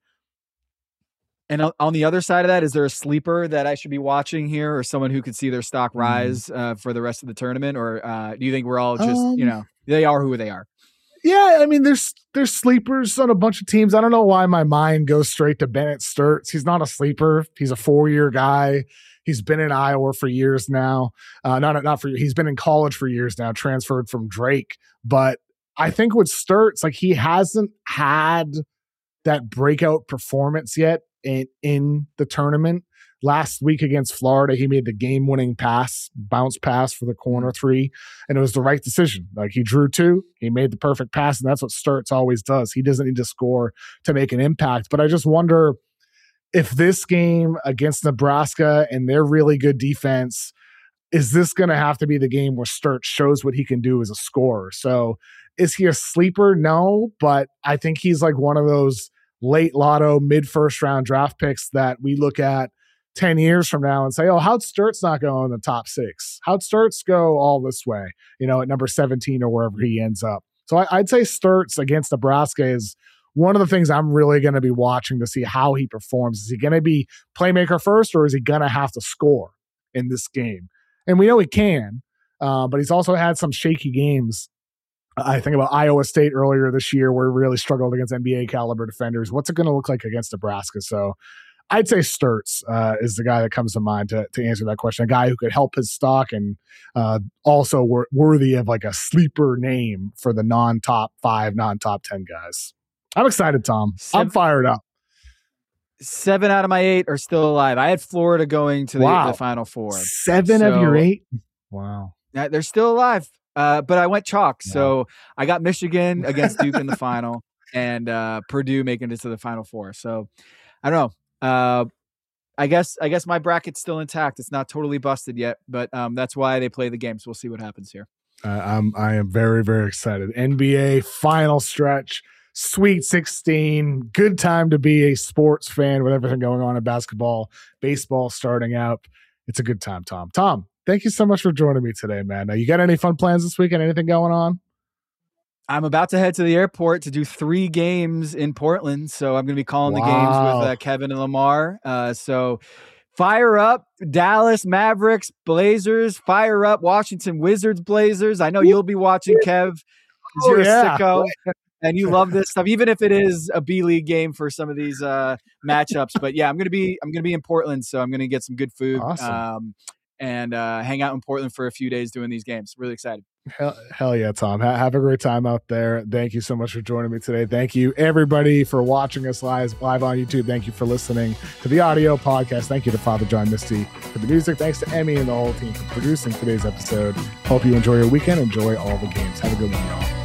And on the other side of that, is there a sleeper that I should be watching here, or someone who could see their stock rise uh, for the rest of the tournament? Or uh, do you think we're all just, um, you know, they are who they are? Yeah, I mean, there's there's sleepers on a bunch of teams. I don't know why my mind goes straight to Bennett Sturts. He's not a sleeper. He's a four-year guy. He's been in Iowa for years now. Uh, not not for he's been in college for years now. Transferred from Drake, but I think with Sturts, like, he hasn't had that breakout performance yet in in the tournament. Last week against Florida, he made the game-winning pass, bounce pass for the corner three, and it was the right decision. Like, he drew two, he made the perfect pass, and that's what Sturts always does. He doesn't need to score to make an impact. But I just wonder if this game against Nebraska and their really good defense, is this going to have to be the game where Sturts shows what he can do as a scorer? So is he a sleeper? No, but I think he's like one of those late lotto, mid-first round draft picks that we look at ten years from now and say, oh, how'd Sturts not go in the top six? How'd Sturts go all this way, you know, at number seventeen or wherever he ends up? So I, I'd say Sturts against Nebraska is one of the things I'm really going to be watching to see how he performs. Is he going to be playmaker first, or is he going to have to score in this game? And we know he can, uh, but he's also had some shaky games. I think about Iowa State earlier this year, where he really struggled against N B A caliber defenders. What's it going to look like against Nebraska? So I'd say Sturtz uh, is the guy that comes to mind to, to answer that question. A guy who could help his stock and uh, also wor- worthy of like a sleeper name for the non-top five, non-top ten guys. I'm excited, Tom. Seven, I'm fired up. Seven out of my eight are still alive. I had Florida going to the, wow. the Final Four. Seven so, of your eight? Wow. They're still alive. Uh, but I went chalk. Yeah. So I got Michigan against Duke in the final and uh, Purdue making it to the Final Four. So I don't know. Uh, I guess I guess my bracket's still intact. It's not totally busted yet, but um, that's why they play the games. We'll see what happens here. Uh, I'm I am very very excited. N B A final stretch, Sweet sixteen. Good time to be a sports fan with everything going on in basketball, baseball starting out. It's a good time, Tom. Tom, thank you so much for joining me today, man. Now, you got any fun plans this weekend? Anything going on? I'm about to head to the airport to do three games in Portland. So I'm going to be calling wow. the games with uh, Kevin and Lamar. Uh, so fire up Dallas Mavericks, Blazers. Fire up Washington Wizards, Blazers. I know you'll be watching, Kev, because oh, you're yeah. a sicko and you love this stuff, even if it is a B League game for some of these uh, matchups. But yeah, I'm going to be I'm going to be in Portland, so I'm going to get some good food awesome. um, and uh, hang out in Portland for a few days doing these games. Really excited. Hell, hell yeah, Tom. Ha- have a great time out there. Thank you so much for joining me today. Thank you, everybody, for watching us live, live on YouTube. Thank you for listening to the audio podcast. Thank you to Father John Misty for the music. Thanks to Emmy and the whole team for producing today's episode. Hope you enjoy your weekend. Enjoy all the games. Have a good one, y'all.